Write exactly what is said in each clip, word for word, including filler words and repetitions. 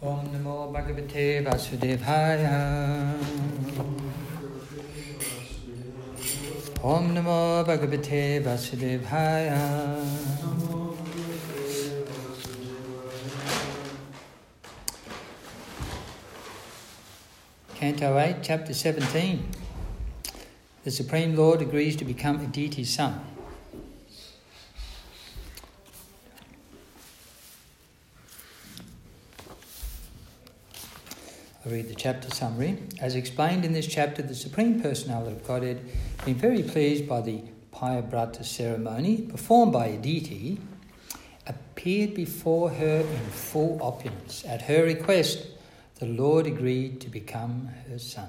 Om Namo Bhagavate Vasudevaya. Om Namo Bhagavate Vasudevaya. Canto eight, Chapter seventeen. The Supreme Lord agrees to become Aditi's son. I'll read the chapter summary. As explained in this chapter, the Supreme Personality of Godhead, being very pleased by the Payabrata ceremony performed by Aditi, appeared before her in full opulence. At her request, the Lord agreed to become her son.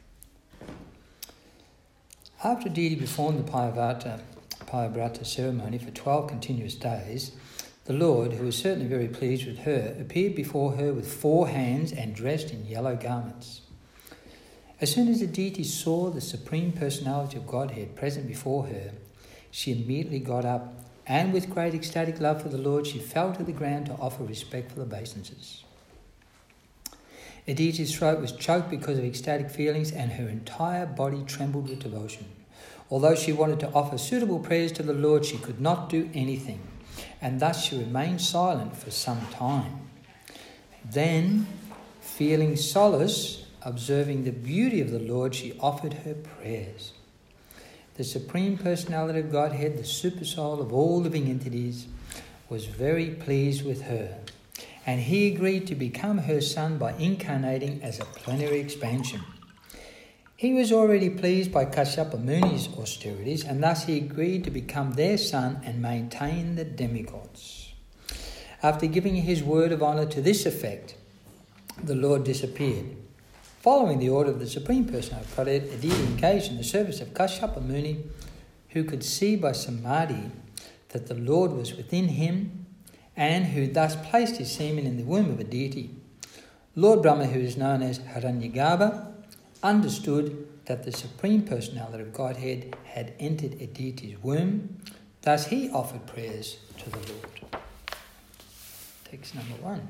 After Aditi performed the Payabrata, Payabrata ceremony for twelve continuous days, the Lord, who was certainly very pleased with her, appeared before her with four hands and dressed in yellow garments. As soon as Aditi saw the Supreme Personality of Godhead present before her, she immediately got up, and with great ecstatic love for the Lord, she fell to the ground to offer respectful obeisances. Aditi's throat was choked because of ecstatic feelings, and her entire body trembled with devotion. Although she wanted to offer suitable prayers to the Lord, she could not do anything, and thus she remained silent for some time. Then, feeling solace, observing the beauty of the Lord, she offered her prayers. The Supreme Personality of Godhead, the Supersoul of all living entities, was very pleased with her, and he agreed to become her son by incarnating as a plenary expansion. He was already pleased by Kashyapa Muni's austerities, and thus he agreed to become their son and maintain the demigods. After giving his word of honour to this effect, the Lord disappeared. Following the order of the Supreme Personality of Godhead, Aditi engaged in the service of Kashyapa Muni, who could see by samadhi that the Lord was within him, and who thus placed his semen in the womb of Aditi. Lord Brahma, who is known as Hiranyagarbha, understood that the Supreme Personality of Godhead had entered Aditi's womb. Thus he offered prayers to the Lord. Text number one.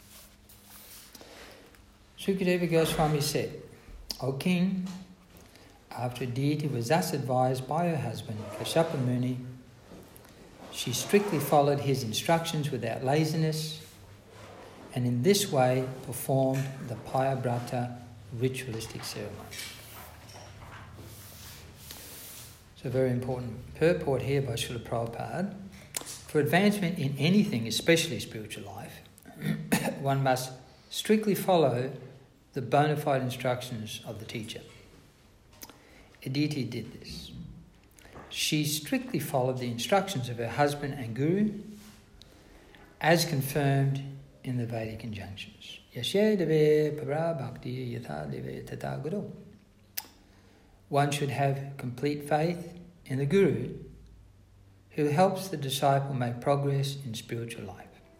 Sukadeva Goswami said, O King, after Aditi was thus advised by her husband, Kashyapa Muni, she strictly followed his instructions without laziness, and in this way performed the Payabrata ritualistic ceremony. So very important purport here by Srila Prabhupada. For advancement in anything, especially spiritual life, one must strictly follow the bona fide instructions of the teacher. Aditi did this. She strictly followed the instructions of her husband and guru as confirmed in the Vedic injunctions. One should have complete faith in the guru who helps the disciple make progress in spiritual life.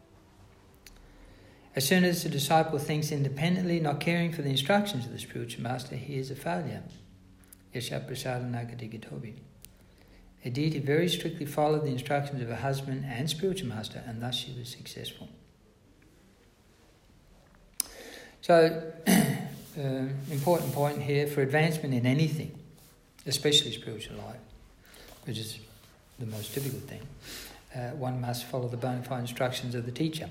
As soon as the disciple thinks independently, not caring for the instructions of the spiritual master, he is a failure. Aditi very strictly followed the instructions of her husband and spiritual master, and thus she was successful. So, uh, important point here, for advancement in anything, especially spiritual life, which is the most difficult thing, uh, one must follow the bona fide instructions of the teacher.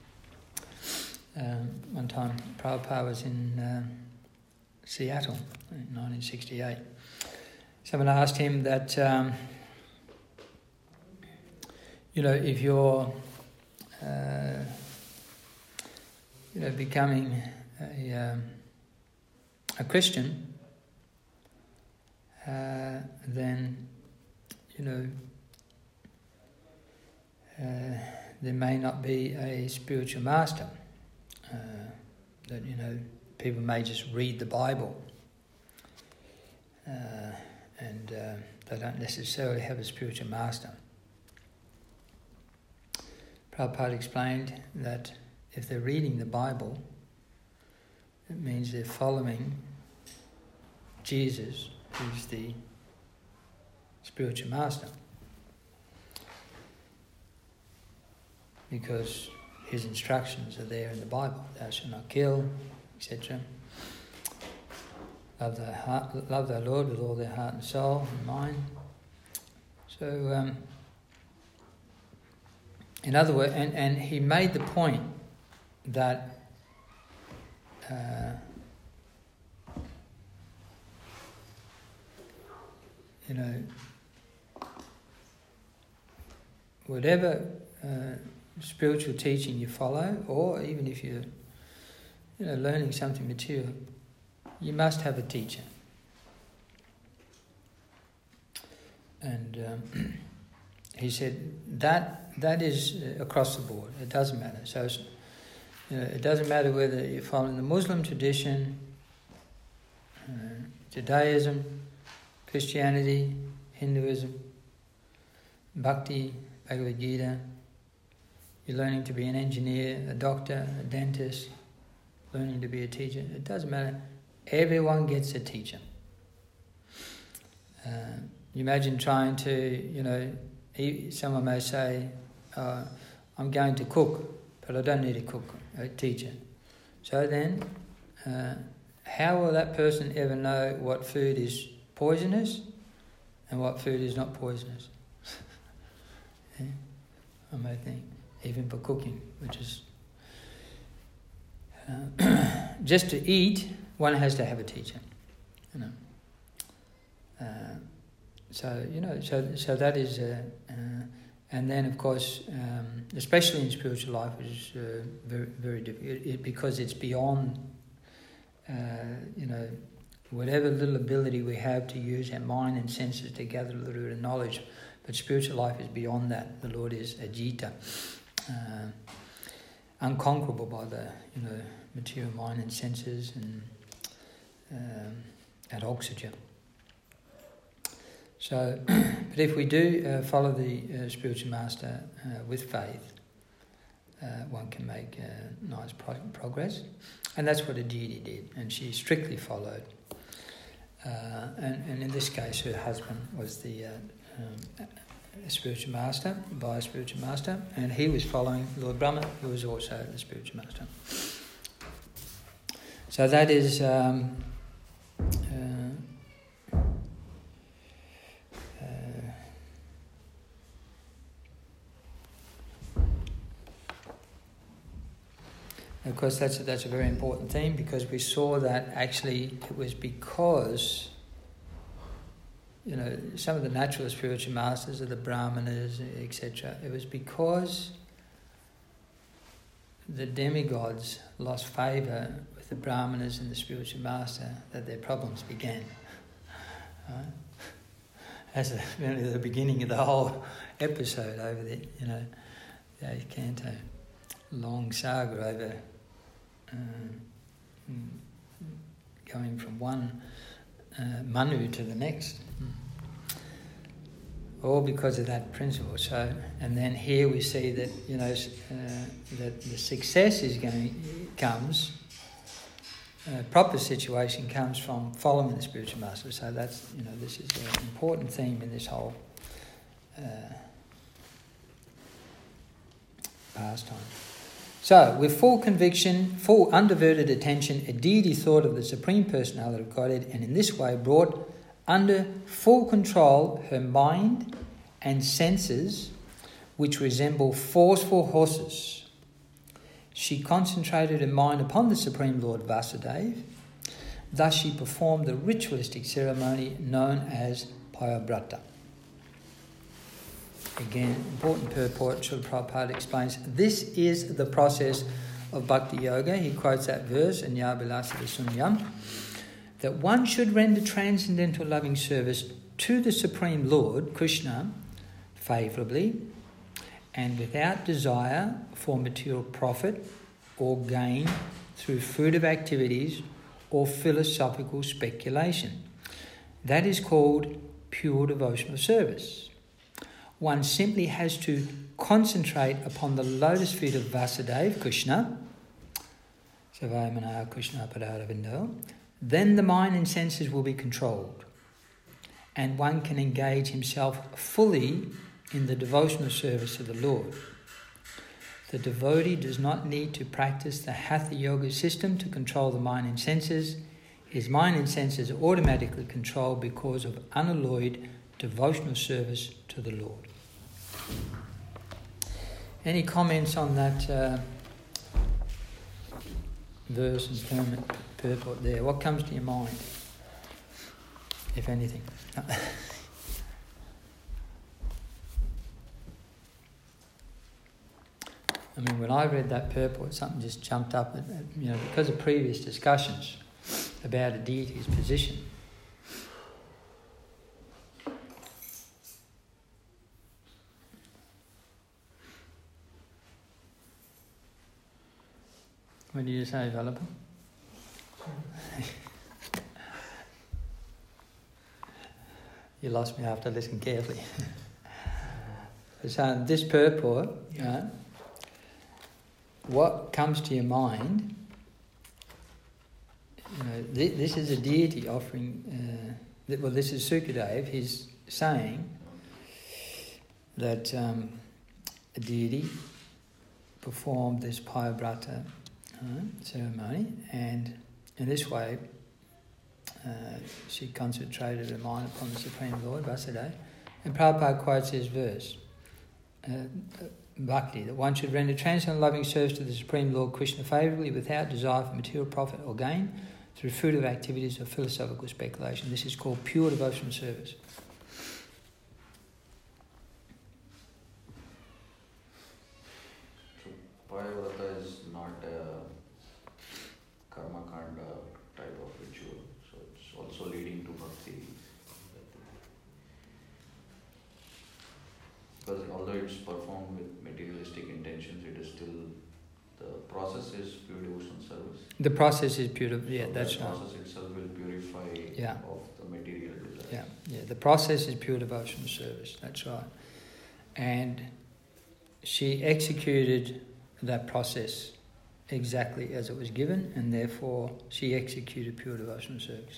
Um, one time, Prabhupada was in uh, Seattle in nineteen sixty-eight. Someone asked him that, um, you know, if you're, uh, you know, becoming a, um, a Christian, uh, then, you know, uh, there may not be a spiritual master. Uh, that, you know, people may just read the Bible uh, and uh, they don't necessarily have a spiritual master. Prabhupada explained that if they're reading the Bible, it means they're following Jesus, who's the spiritual master. Because his instructions are there in the Bible. Thou shalt not kill, et cetera. Love thy heart, love thy Lord with all their heart and soul and mind. So, um, in other words, and, and he made the point that uh, you know, whatever uh, spiritual teaching you follow, or even if you're, you know, learning something material, you must have a teacher. And um, he said that that is across the board. It doesn't matter. So, it's, you know, it doesn't matter whether you're following the Muslim tradition, uh, Judaism, Christianity, Hinduism, Bhakti, Bhagavad Gita. You're learning to be an engineer, a doctor, a dentist, learning to be a teacher. It doesn't matter. Everyone gets a teacher. Uh, you imagine trying to, you know, someone may say, uh, I'm going to cook, but I don't need a cook, a teacher. So then, uh, how will that person ever know what food is poisonous and what food is not poisonous? Yeah? I may think, even for cooking, which is... Uh, just to eat, one has to have a teacher, you know. Uh, so, you know, so so that is... Uh, uh, and then, of course, um, especially in spiritual life, which is uh, very, very difficult, it, it, because it's beyond, uh, you know, whatever little ability we have to use our mind and senses to gather a little bit of knowledge. But spiritual life is beyond that. The Lord is Ajita, uh, unconquerable by the, you know, material mind and senses and um, and oxygen. So, but if we do uh, follow the uh, spiritual master uh, with faith, uh, one can make uh, nice pro- progress, and that's what Aditi did, and she strictly followed. Uh, and, and in this case, her husband was the uh, um, spiritual master, by a spiritual master, and he was following Lord Brahma, who was also the spiritual master. So that is um, uh, uh, of course, that's a, that's a very important thing, because we saw that actually it was because, you know, some of the natural spiritual masters of the Brahmanas, et cetera, it was because the demigods lost favour with the Brahmanas and the spiritual master that their problems began. Right? That's the, really the beginning of the whole episode over the, you know, the eighth canto. Long saga over um, going from one uh, Manu to the next. All because of that principle. So, and then here we see that, you know, uh, that the success is going comes. Uh, proper situation comes from following the spiritual master. So that's, you know, this is an important theme in this whole uh, pastime. So, with full conviction, full undiverted attention, Aditi thought of the Supreme Personality of Godhead, and in this way brought under full control her mind and senses, which resemble forceful horses. She concentrated her mind upon the Supreme Lord Vasudeva. Thus she performed the ritualistic ceremony known as Payabrata. Again, important purport, Srila Prabhupada explains, this is the process of Bhakti Yoga. He quotes that verse in Yabilasita Sunyam, that one should render transcendental loving service to the Supreme Lord, Krishna, favourably and without desire for material profit or gain through fruitive activities or philosophical speculation. That is called pure devotional service. One simply has to concentrate upon the lotus feet of Vasudeva, Krishna, Savayamana Krishna Padaravindo. Then the mind and senses will be controlled, and one can engage himself fully in the devotional service of the Lord. The devotee does not need to practice the Hatha Yoga system to control the mind and senses. His mind and senses are automatically controlled because of unalloyed devotional service to the Lord. Any comments on that uh, verse and permanent purport there? What comes to your mind, if anything? I mean, when I read that purport, something just jumped up, you know, because of previous discussions about a deity's position. What did you say, Vallabha? You lost me after listening carefully. So this purport, yeah. uh, what comes to your mind? You know, th- this is a deity offering. Uh, th- well, this is Sukadeva. He's saying that um, a deity performed this Payabrata uh, ceremony, and in this way, uh, she concentrated her mind upon the Supreme Lord, Vasudeva. And Prabhupada quotes his verse. Uh, Bhakti, that one should render transcendental loving service to the Supreme Lord Krishna favourably without desire for material profit or gain through fruitive activities or philosophical speculation. This is called pure devotional service. So, Payavrata is not a karma kanda type of ritual, so it's also leading to bhakti. Because although it's performed with materialistic intentions, it is still, the process is pure devotional service. The process is pure, yeah, so that's the right. The process itself will purify yeah. of the material desires. Yeah, yeah, the process is pure devotional service, that's right. And she executed that process exactly as it was given, and therefore she executed pure devotional service.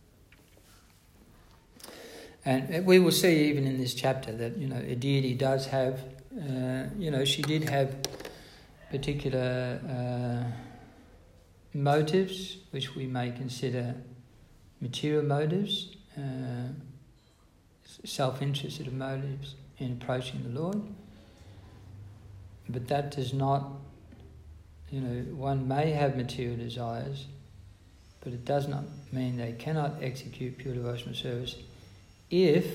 And we will see even in this chapter that, you know, a deity does have, uh, you know, she did have particular uh, motives, which we may consider material motives, uh, self-interested motives in approaching the Lord. But that does not, you know, one may have material desires, but it does not mean they cannot execute pure devotional service If,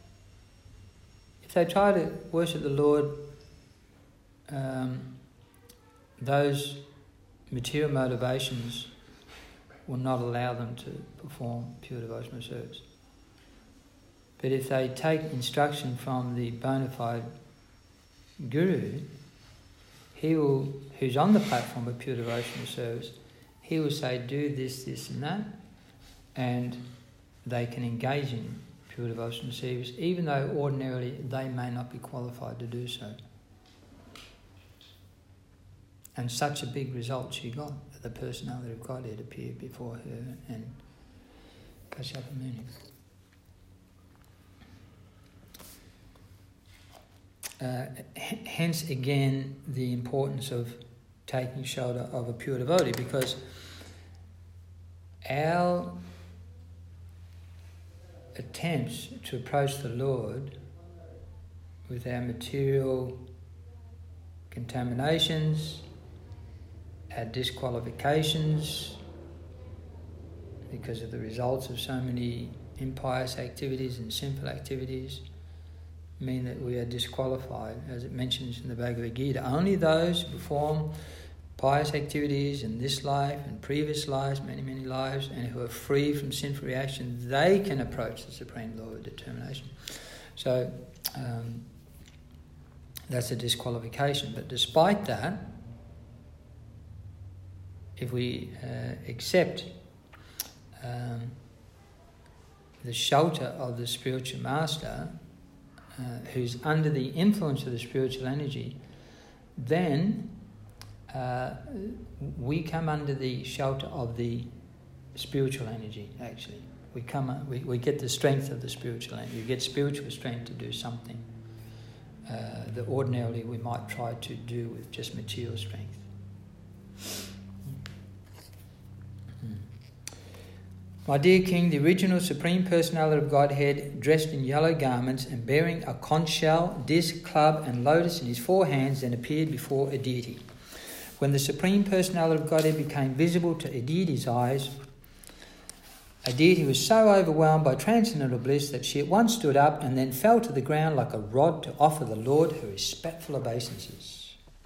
if they try to worship the Lord, um, those material motivations will not allow them to perform pure devotional service. But if they take instruction from the bona fide guru, he will, who's on the platform of pure devotional service, he will say, do this, this and that, and they can engage in pure devotional service, even though ordinarily they may not be qualified to do so. And such a big result she got, that the personality of God had appeared before her and Kashyapa Muni. Uh, h- hence again the importance of taking shelter of a pure devotee, because our attempts to approach the Lord with our material contaminations, our disqualifications because of the results of so many impious activities and sinful activities, mean that we are disqualified, as it mentions in the Bhagavad Gita. Only those who perform pious activities in this life and previous lives, many, many lives, and who are free from sinful reaction, they can approach the Supreme Lord with determination. So um, that's a disqualification. But despite that, if we uh, accept um, the shelter of the spiritual master, uh, who's under the influence of the spiritual energy, then uh, we come under the shelter of the spiritual energy, actually. We come, we, we get the strength of the spiritual energy. We get spiritual strength to do something uh, that ordinarily we might try to do with just material strength. My dear King, the original Supreme Personality of Godhead, dressed in yellow garments and bearing a conch shell, disc, club and lotus in his four hands, then appeared before a deity. When the Supreme Personality of Godhead became visible to a deity's eyes, a deity was so overwhelmed by transcendental bliss that she at once stood up and then fell to the ground like a rod to offer the Lord her respectful obeisances.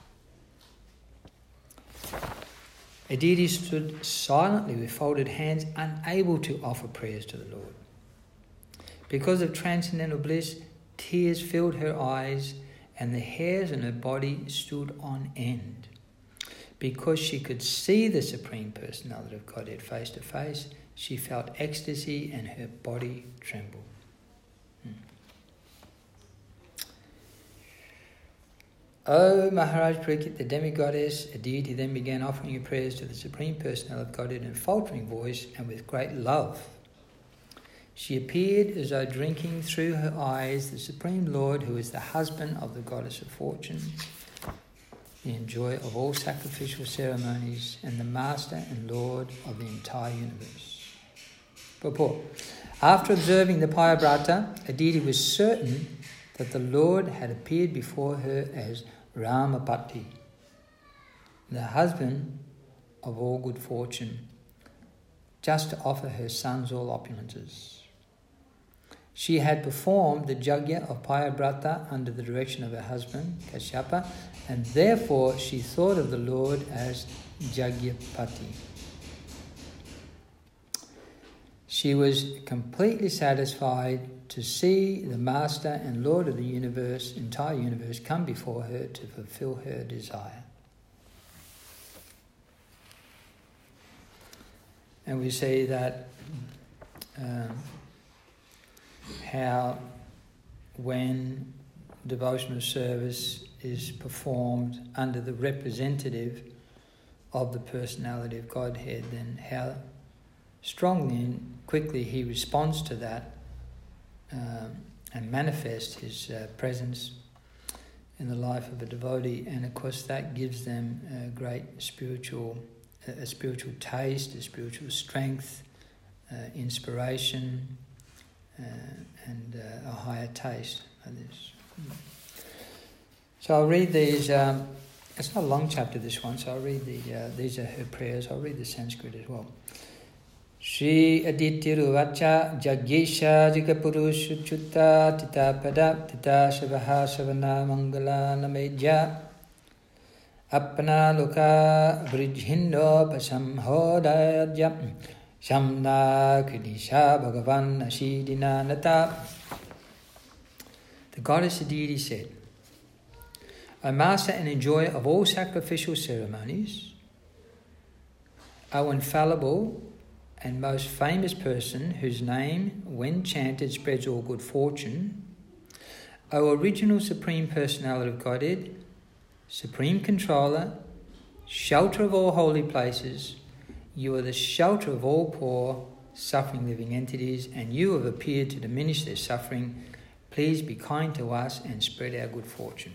A deity stood silently with folded hands, unable to offer prayers to the Lord. Because of transcendental bliss, tears filled her eyes and the hairs on her body stood on end. Because she could see the Supreme Personality of Godhead face to face, she felt ecstasy and her body trembled. Hmm. O Maharaj Parikshit, the demigoddess, a deity, then began offering her prayers to the Supreme Personality of Godhead in a faltering voice and with great love. She appeared as though drinking through her eyes the Supreme Lord, who is the husband of the Goddess of Fortune, the enjoyer of all sacrificial ceremonies, and the Master and Lord of the entire universe. Purport. After observing the Payabrata, a deity was certain that the Lord had appeared before her as Ramapati, the husband of all good fortune, just to offer her sons all opulences. She had performed the Yajna of Payabrata under the direction of her husband, Kashyapa, and therefore she thought of the Lord as Jagyapati. She was completely satisfied to see the Master and Lord of the universe, entire universe, come before her to fulfill her desire. And we see that um, how when devotional service is performed under the representative of the personality of Godhead, then how strongly and quickly he responds to that um, and manifests his uh, presence in the life of a devotee. And of course that gives them a great spiritual, a spiritual taste, a spiritual strength, uh, inspiration, uh, and uh, a higher taste of this. So I'll read these. Um, it's not a long chapter, this one, so I'll read the. Uh, these are her prayers. I'll read the Sanskrit as well. Shri Adityaruvacha Jagyesha Jigapurusha Chutta Tita Pada Tita Shavaha Savana Mangala Namedya Apana Loka Vrijhindo Pasamhodayadya Shamna Kridisha Bhagavan Ashidina Nata. The goddess, the deity, said, O master and enjoyer of all sacrificial ceremonies, O infallible and most famous person whose name, when chanted, spreads all good fortune, O original Supreme Personality of Godhead, Supreme Controller, shelter of all holy places, you are the shelter of all poor, suffering living entities, and you have appeared to diminish their suffering. Please be kind to us and spread our good fortune.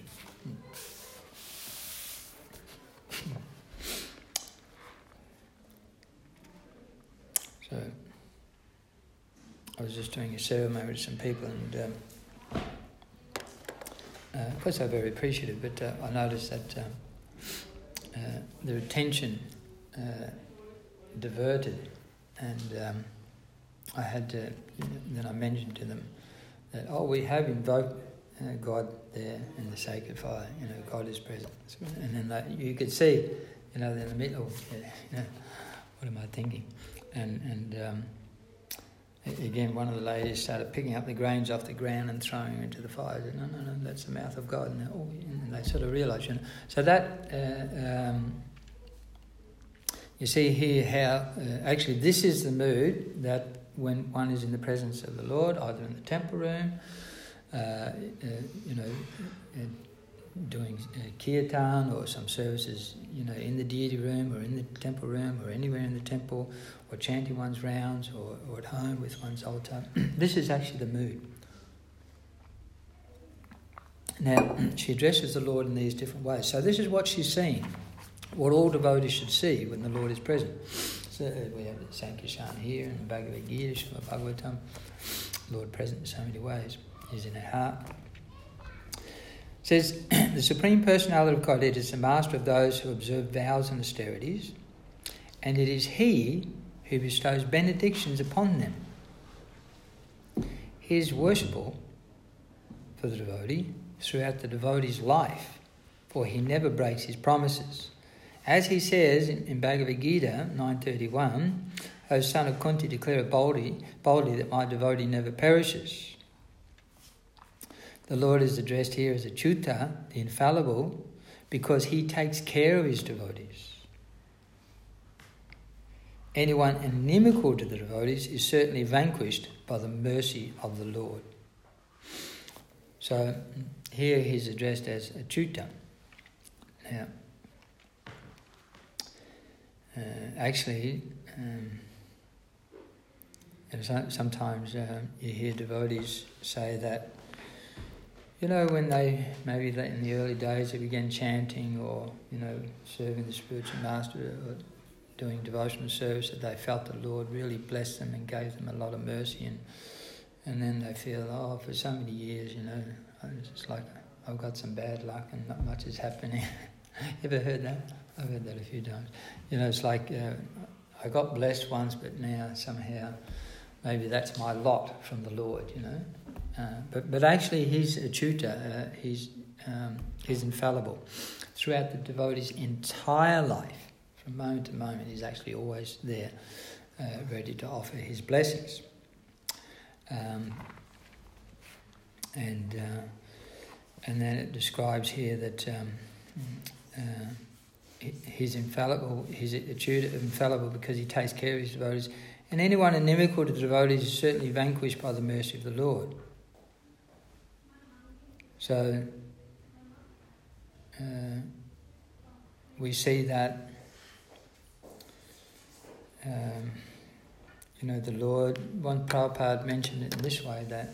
So, I was just doing a ceremony with some people, and um, uh, of course they're very appreciative, but uh, I noticed that um, uh, their attention uh, diverted, and um, I had to, then I mentioned to them that, oh, we have invoked uh, God there in the sacred fire, you know, God is present. And then like, you could see, you know, in the middle, you know, what am I thinking? And and um, again, one of the ladies started picking up the grains off the ground and throwing them into the fire. I said, no, no, no, that's the mouth of God. And, oh, and they sort of realised, you know. So that, uh, um, you see here how, uh, actually this is the mood that when one is in the presence of the Lord, either in the temple room, uh, uh, you know, uh, doing uh, kirtan or some services, you know, in the deity room or in the temple room or anywhere in the temple, or chanting one's rounds, or, or at home with one's altar. This is actually the mood. Now, she addresses the Lord in these different ways. So this is what she's seeing, what all devotees should see when the Lord is present. So we have the Sankirtan here and the Bhagavad Gita, Srimad Bhagavatam. Lord present in so many ways. He's in our heart. It says, the Supreme Personality of Godhead is the master of those who observe vows and austerities, and it is He who bestows benedictions upon them. He is worshipable for the devotee throughout the devotee's life, for he never breaks his promises. As he says in, in Bhagavad Gita nine thirty-one, O son of Kunti, declare it boldly, boldly that my devotee never perishes. The Lord is addressed here as Achyuta, the infallible, because he takes care of his devotees. Anyone inimical to the devotees is certainly vanquished by the mercy of the Lord. So here he's addressed as Achyuta. Now, uh, actually, um, and so, sometimes uh, you hear devotees say that, you know, when they, maybe they, in the early days they began chanting or, you know, serving the spiritual master or doing devotional service, that they felt the Lord really blessed them and gave them a lot of mercy, and and then they feel, oh, for so many years, you know, it's just like I've got some bad luck and not much is happening. Ever heard that? I've heard that a few times. You know, it's like uh, I got blessed once, but now somehow maybe that's my lot from the Lord, you know. Uh, but but actually he's Achyuta, uh, he's, um, he's infallible. Throughout the devotee's entire life, from moment to moment, he's actually always there, uh, ready to offer his blessings. Um, and uh, and then it describes here that um, uh, he's infallible, he's Achyuta, infallible because he takes care of his devotees. And anyone inimical to the devotees is certainly vanquished by the mercy of the Lord. So uh, we see that um, you know, the Lord, one Prabhupada mentioned it in this way, that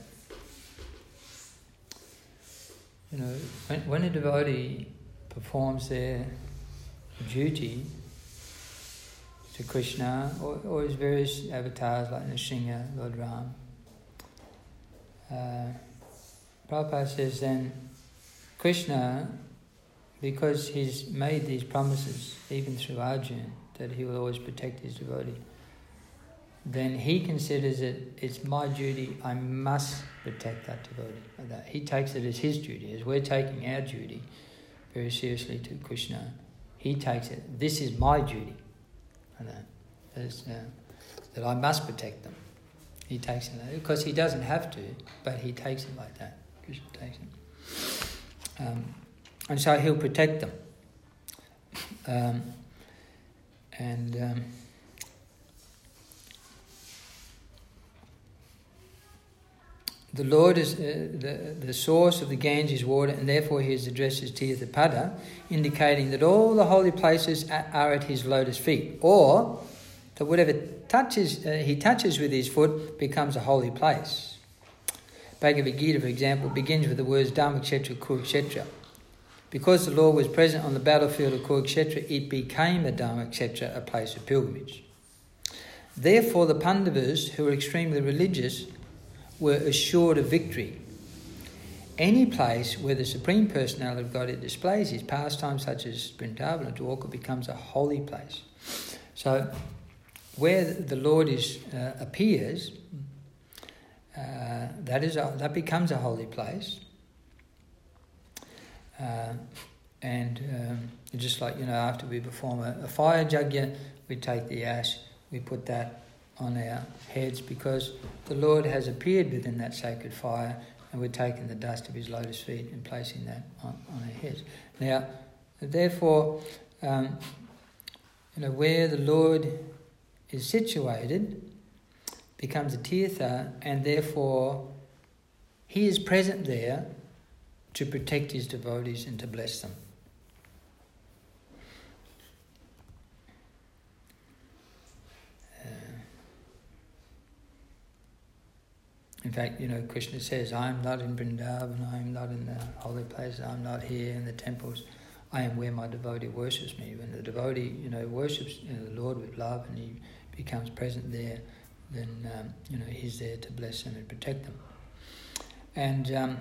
you know, when, when a devotee performs their duty to Krishna or, or his various avatars like Nrsimha, Lord Ram, uh, Prabhupada says then Krishna, because he's made these promises, even through Arjuna, that he will always protect his devotee, then he considers it, it's my duty, I must protect that devotee. Like that. He takes it as his duty, as we're taking our duty very seriously to Krishna. He takes it, this is my duty, like that. As, uh, that I must protect them. He takes it, because he doesn't have to, but he takes it like that. Krishna takes it. Um, and so he'll protect them. Um, and... Um, The Lord is uh, the, the source of the Ganges water, and therefore he is addressed as Tirthapada, indicating that all the holy places are at his lotus feet, or that whatever touches uh, he touches with his foot becomes a holy place. Bhagavad Gita, for example, begins with the words Dharmakshetra Kurukshetra. Because the Lord was present on the battlefield of Kurukshetra, it became a Dharmakshetra, a place of pilgrimage. Therefore the Pandavas, who were extremely religious, were assured of victory. Any place where the Supreme Personality of Godhead displays his pastimes, such as Vrindavan or Dwarka, becomes a holy place. So, where the Lord is uh, appears, uh, that is a, that becomes a holy place. Uh, and um, just like, you know, after we perform a, a fire yajna, we take the ash, we put that on our heads, because the Lord has appeared within that sacred fire, and we're taking the dust of his lotus feet and placing that on, on our heads. Now, therefore, um, you know, where the Lord is situated becomes a tirtha, and therefore he is present there to protect his devotees and to bless them. In fact, you know, Krishna says, I am not in Vrindavan, I am not in the holy places, I am not here in the temples. I am where my devotee worships me. When the devotee, you know, worships you know, the Lord with love and he becomes present there, then, um, you know, he's there to bless them and protect them. And um,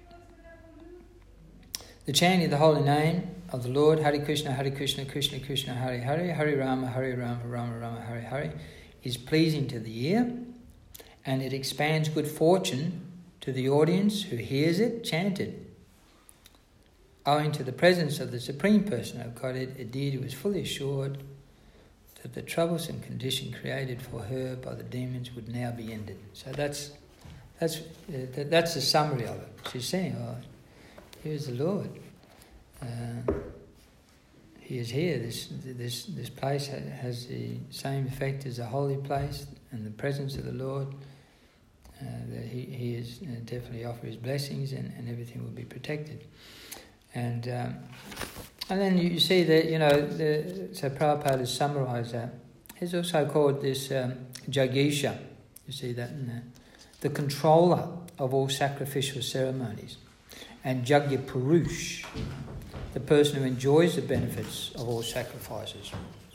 the chanting of the holy name of the Lord, Hare Krishna, Hare Krishna, Krishna Krishna, Hare Hare, Hare Rama, Hare Rama, Rama Rama, Hare Hare, is pleasing to the ear, and it expands good fortune to the audience who hears it chanted. Owing to the presence of the Supreme Person of Godhead, Aditi was fully assured that the troublesome condition created for her by the demons would now be ended. So that's that's uh, that's the summary of it. She's saying, "Oh, here's the Lord. Uh, he is here. This this this place has the same effect as a holy place, and the presence of the Lord. Uh, that he he is uh, definitely offer his blessings, and, and everything will be protected." And um, and then you see that, you know, the, so Prabhupada has summarised that. He's also called this um, Jagisha. You see that in there. The controller of all sacrificial ceremonies. And Jagya Purush, the person who enjoys the benefits of all sacrifices.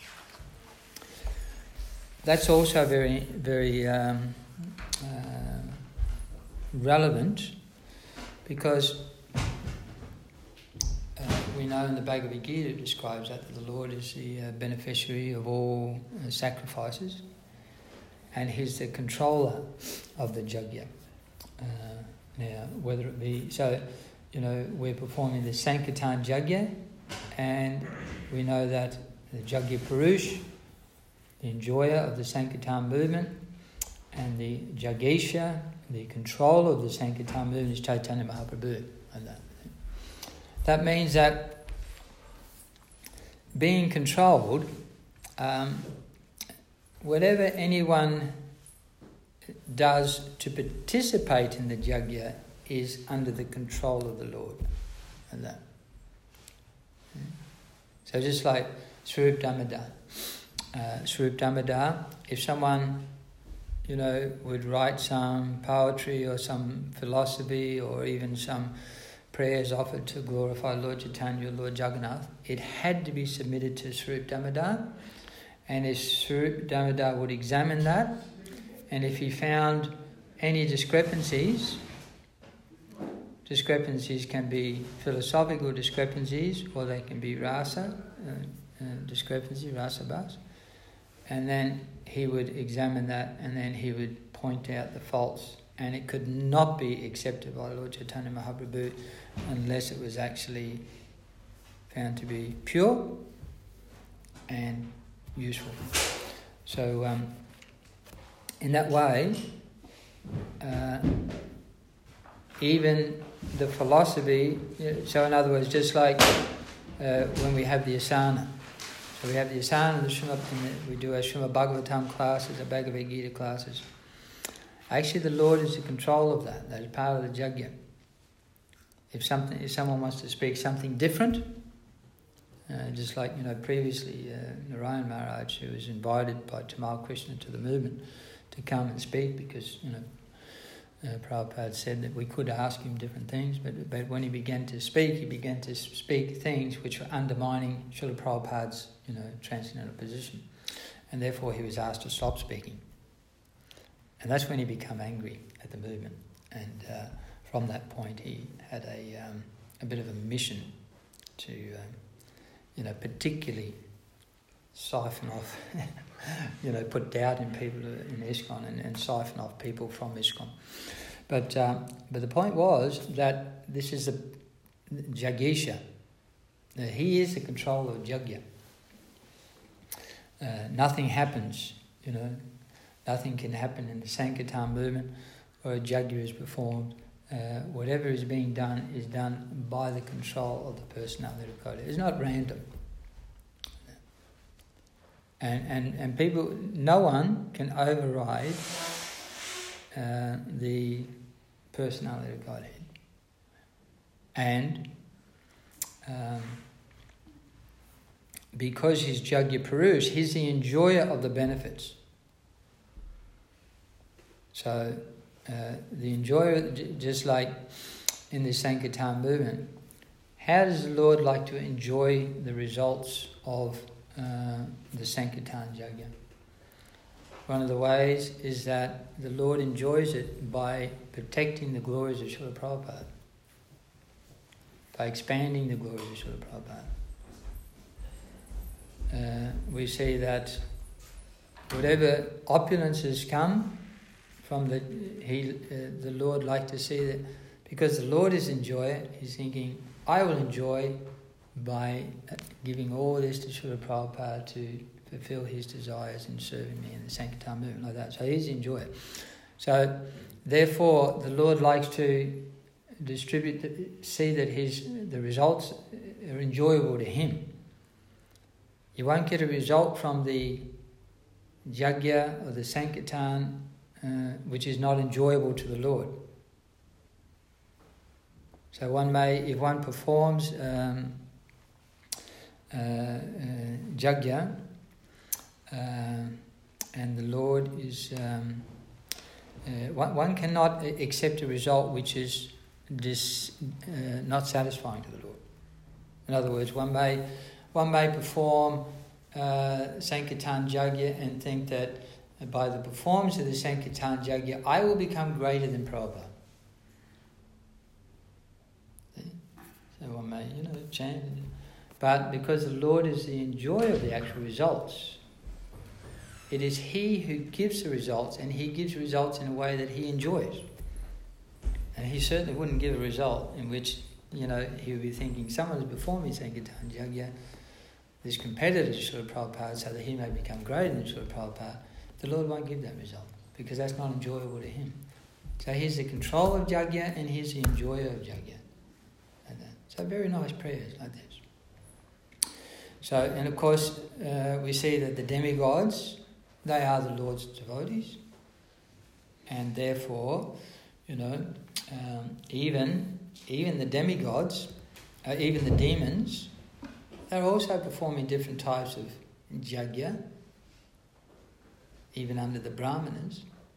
That's also very, very um, uh, relevant, because Uh, we know in the Bhagavad Gita it describes that the Lord is the uh, beneficiary of all uh, sacrifices, and he's the controller of the Jagya. Uh, now, whether it be, so, you know, we're performing the Sankirtan Jagya, and we know that the Jagya Purush, the enjoyer of the Sankirtan movement, and the Jagesha, the controller of the Sankirtan movement, is Chaitanya Mahaprabhu. And that. That means that being controlled, um, whatever anyone does to participate in the Jagya is under the control of the Lord. And that. So just like Swarup Damodar. Uh, Swarup Damodar, if someone, you know, would write some poetry or some philosophy or even some prayers offered to glorify Lord Chaitanya, Lord Jagannath, it had to be submitted to Swarup Damodar, and if Swarup Damodar would examine that, and if he found any discrepancies, discrepancies can be philosophical discrepancies, or they can be rasa, uh, uh, discrepancy, rasa bas, and then he would examine that, and then he would point out the faults, and it could not be accepted by Lord Chaitanya Mahaprabhu unless it was actually found to be pure and useful. So um, in that way, uh, even the philosophy, so in other words, just like uh, when we have the asana, so we have the asana, the Srimad, we do our Srimad Bhagavatam classes, our Bhagavad Gita classes. Actually, the Lord is in control of that. That is part of the Jagya. If something, if someone wants to speak something different, uh, just like, you know, previously uh, Narayan Maharaj, who was invited by Tamal Krishna to the movement to come and speak, because, you know, uh, Prabhupada said that we could ask him different things, but but when he began to speak, he began to speak things which were undermining Srila Prabhupada's, you know, transcendental position, and therefore he was asked to stop speaking. And that's when he became angry at the movement. And uh, from that point, he had a um, a bit of a mission to, um, you know, particularly siphon off, you know, put doubt in people in ISKCON and, and siphon off people from ISKCON. But um, but the point was that this is a Jagesha. Uh, he is the controller of Jagya. Uh, nothing happens, you know. Nothing can happen in the Sankirtan movement or a Jagya is performed. Uh, whatever is being done is done by the control of the personality of God. It's not random. And, and, and people, no one can override uh, the personality of Godhead. And um, because he's Jagya Purush, he's the enjoyer of the benefits. So uh, the enjoyer, just like in the Sankirtan movement, how does the Lord like to enjoy the results of uh, the Sankirtan Yajna? One of the ways is that the Lord enjoys it by protecting the glories of Srila Prabhupada, by expanding the glories of Srila Prabhupada. Uh, we see that whatever opulences come from the, he, uh, the Lord like to see that, because the Lord is enjoyer, he's thinking, I will enjoy by giving all this to Srila Prabhupada to fulfill his desires in serving me in the Sankirtan movement, like that. So he's the enjoyer. So therefore, the Lord likes to distribute, the, see that his the results are enjoyable to him. You won't get a result from the Yajna or the Sankirtan uh, which is not enjoyable to the Lord. So one may, if one performs um, uh, uh, Yajna, uh, and the Lord is, um, uh, one, one cannot accept a result which is dis, uh, not satisfying to the Lord. In other words, one may one may perform uh, Sankirtan Yajna and think that by the performance of the Sankirtan Yajna, I will become greater than Prabhupada. So one may, you know, chant. But because the Lord is the enjoyer of the actual results, it is He who gives the results, and He gives results in a way that He enjoys. And He certainly wouldn't give a result in which, you know, He would be thinking, someone is performing Sankirtan Yajna, this competitor to Srila Prabhupada, so that he may become greater than Srila Prabhupada. The Lord won't give that result, because that's not enjoyable to Him. So He's the control of Yajna, and He's the enjoyer of Yajna. Like that. So very nice prayers like this. So, and of course, uh, we see that the demigods, they are the Lord's devotees, and therefore, you know, um, even even the demigods, uh, even the demons, they're also performing different types of yajna, even under the brahmanas.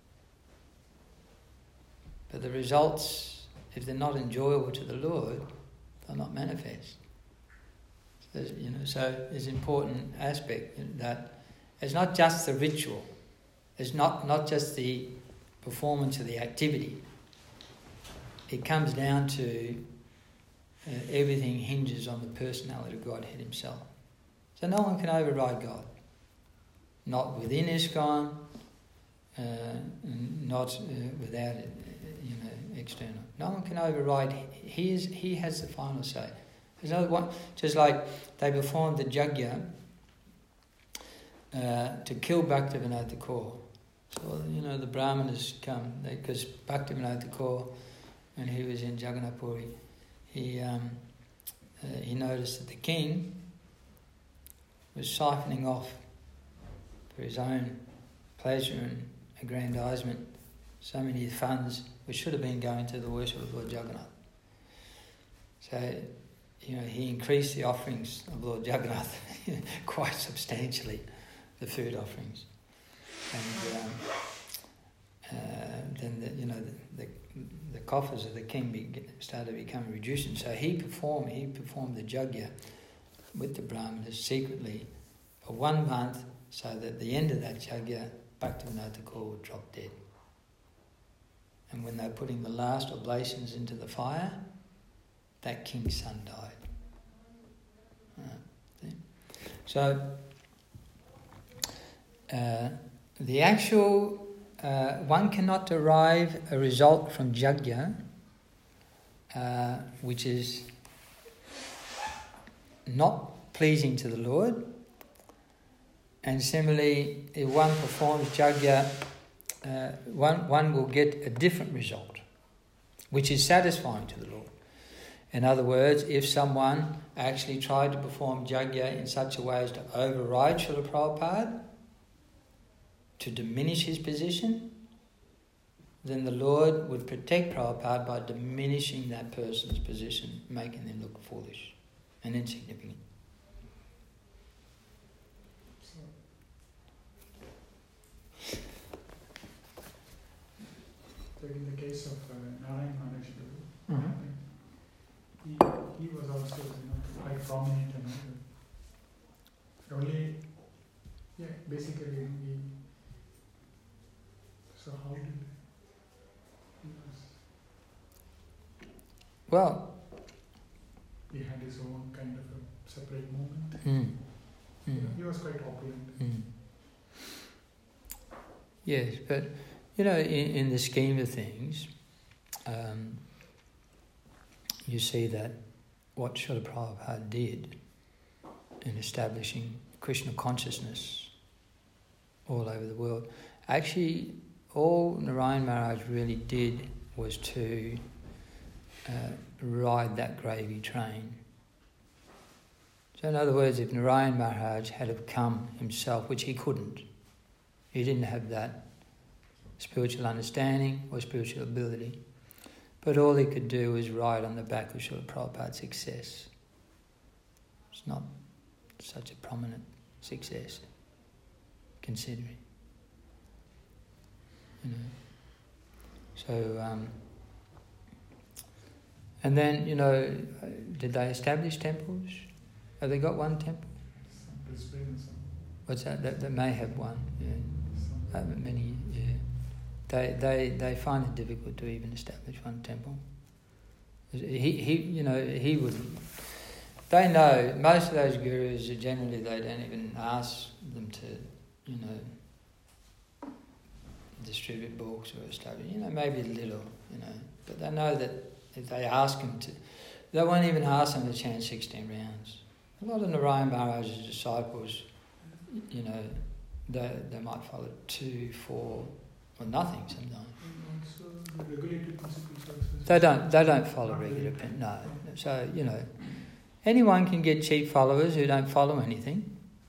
But the results, if they're not enjoyable to the Lord, they'll not manifest. So, you know, so it's an important aspect that it's not just the ritual, it's not, not just the performance of the activity. It comes down to uh, everything hinges on the personality of Godhead Himself. So no one can override God. Not within ISKCON, uh, not uh, without it, you know, external. No one can override. He is. He has the final say. There's another one. Just like they performed the yajna uh, to kill Bhaktivinoda Thakur. So you know the Brahmanas come because Bhaktivinoda Thakur, when he was in Jagannath Puri, he um, uh, he noticed that the king was siphoning off for his own pleasure and aggrandizement so many funds which should have been going to the worship of Lord Jagannath. So, you know, he increased the offerings of Lord Jagannath quite substantially, the food offerings. And um, uh, then, the, you know, the, the, the coffers of the king be, started becoming reduced. And so he performed, he performed the yajna with the Brahmanas secretly for one month, so that at the end of that yajna, Bhaktivinoda Thakur would drop dead. And when they were putting the last oblations into the fire, that king's son died. Uh, so, uh, the actual, uh, one cannot derive a result from yajna, uh, which is not pleasing to the Lord. And similarly, if one performs yajna, uh, one, one will get a different result, which is satisfying to the Lord. In other words, if someone actually tried to perform yajna in such a way as to override Srila Prabhupada, to diminish his position, then the Lord would protect Prabhupada by diminishing that person's position, making them look foolish and insignificant. So in the case of uh, Narayan Maharaj Guru, Mm-hmm. he, he was also, you know, quite prominent and all. Only, yeah, basically he, so how did he was, Well, he had his own kind of a separate movement. mm, mm, He was quite opulent. mm. Yes, but you know, in, in the scheme of things, um, you see that what Srila Prabhupada did in establishing Krishna consciousness all over the world, actually all Narayan Maharaj really did was to uh, ride that gravy train. So in other words, if Narayan Maharaj had have come himself, which he couldn't, he didn't have that spiritual understanding or spiritual ability, but all he could do was ride on the back of Srila Prabhupada's success. It's not such a prominent success, considering. You know. So, um, and then, you know, did they establish temples? Have they got one temple? Some Brisbane, some, What's that? They, they may have one. Yeah. some Uh, many, yeah. They, they, they find it difficult to even establish one temple. He, he, you know, he wouldn't. They know most of those gurus are generally they don't even ask them to, you know, distribute books or establish. You know, maybe a little, you know, but they know that if they ask them to, they won't even ask them to chant sixteen rounds. A lot of Narayan Maharaj's disciples, you know, they they might follow two, four, or nothing sometimes. and also the regulatory principles also. They don't. They don't follow Not regular really. pen. No. So you know, anyone can get cheap followers who don't follow anything.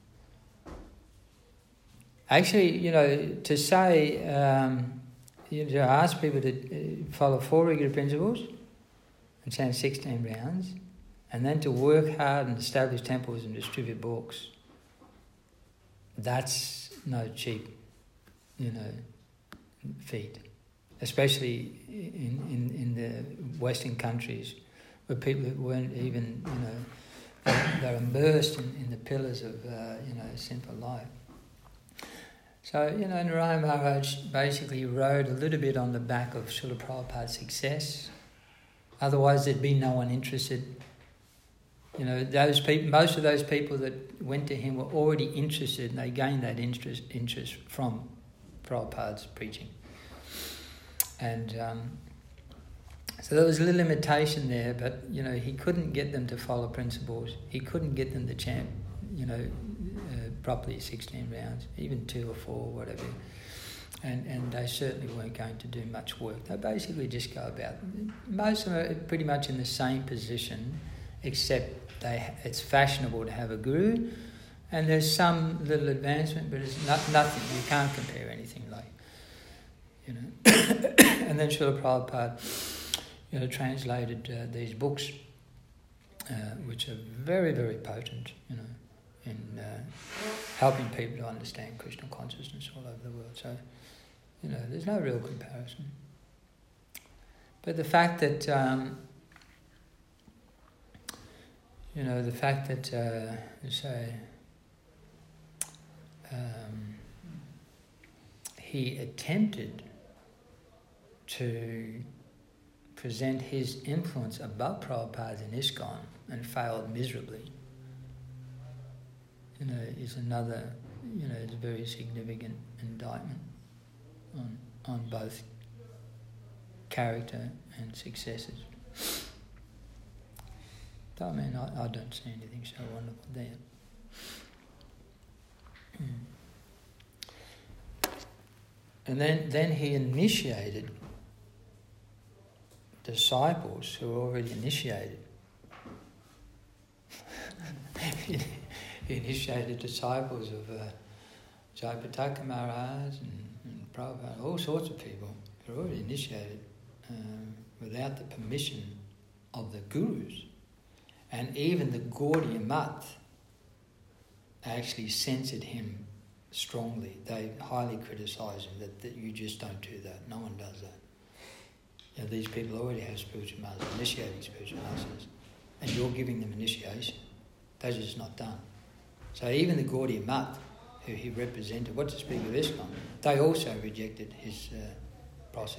Actually, you know, to say, um, you know, to ask people to uh, follow four regular principles and chant sixteen rounds, and then to work hard and establish temples and distribute books. That's no cheap, you know, feat, especially in, in, in the Western countries where people weren't even, you know, they're, they're immersed in, in the pillars of, uh, you know, simple life. So, you know, Narayan Maharaj basically rode a little bit on the back of Srila Prabhupada's success. Otherwise, there'd be no one interested. You know, those people, most of those people that went to him were already interested, and they gained that interest interest from Prabhupada's preaching. And um, so there was a little limitation there, but, you know, he couldn't get them to follow principles. He couldn't get them to chant, you know, uh, properly sixteen rounds, even two or four, whatever. And and they certainly weren't going to do much work. They basically just go about. Most of them are pretty much in the same position, except they it's fashionable to have a guru, and there's some little advancement, but it's not, nothing. You can't compare anything like, you know. And then Srila Prabhupada, you know, translated uh, these books, uh, which are very, very potent, you know, in uh, helping people to understand Krishna consciousness all over the world. So, you know, there's no real comparison. But the fact that, um, you know, the fact that, uh, say, um, he attempted to present his influence above Prabhupada in ISKCON and failed miserably, you know, is another, you know, is a very significant indictment on on both character and successes. I mean, I, I don't see anything so wonderful there. And then, then he initiated disciples who were already initiated. He initiated disciples of uh, Jayapataka Maharaj and, and Prabhupada, all sorts of people who were already initiated um, without the permission of the gurus. And even the Gaudiya Math actually censored him strongly. They highly criticised him that, that you just don't do that. No one does that. You know, these people already have spiritual masters, initiating spiritual masters, and you're giving them initiation. That's just not done. So even the Gaudiya Math, who he represented, what to speak of ISKCON, they also rejected his uh, process.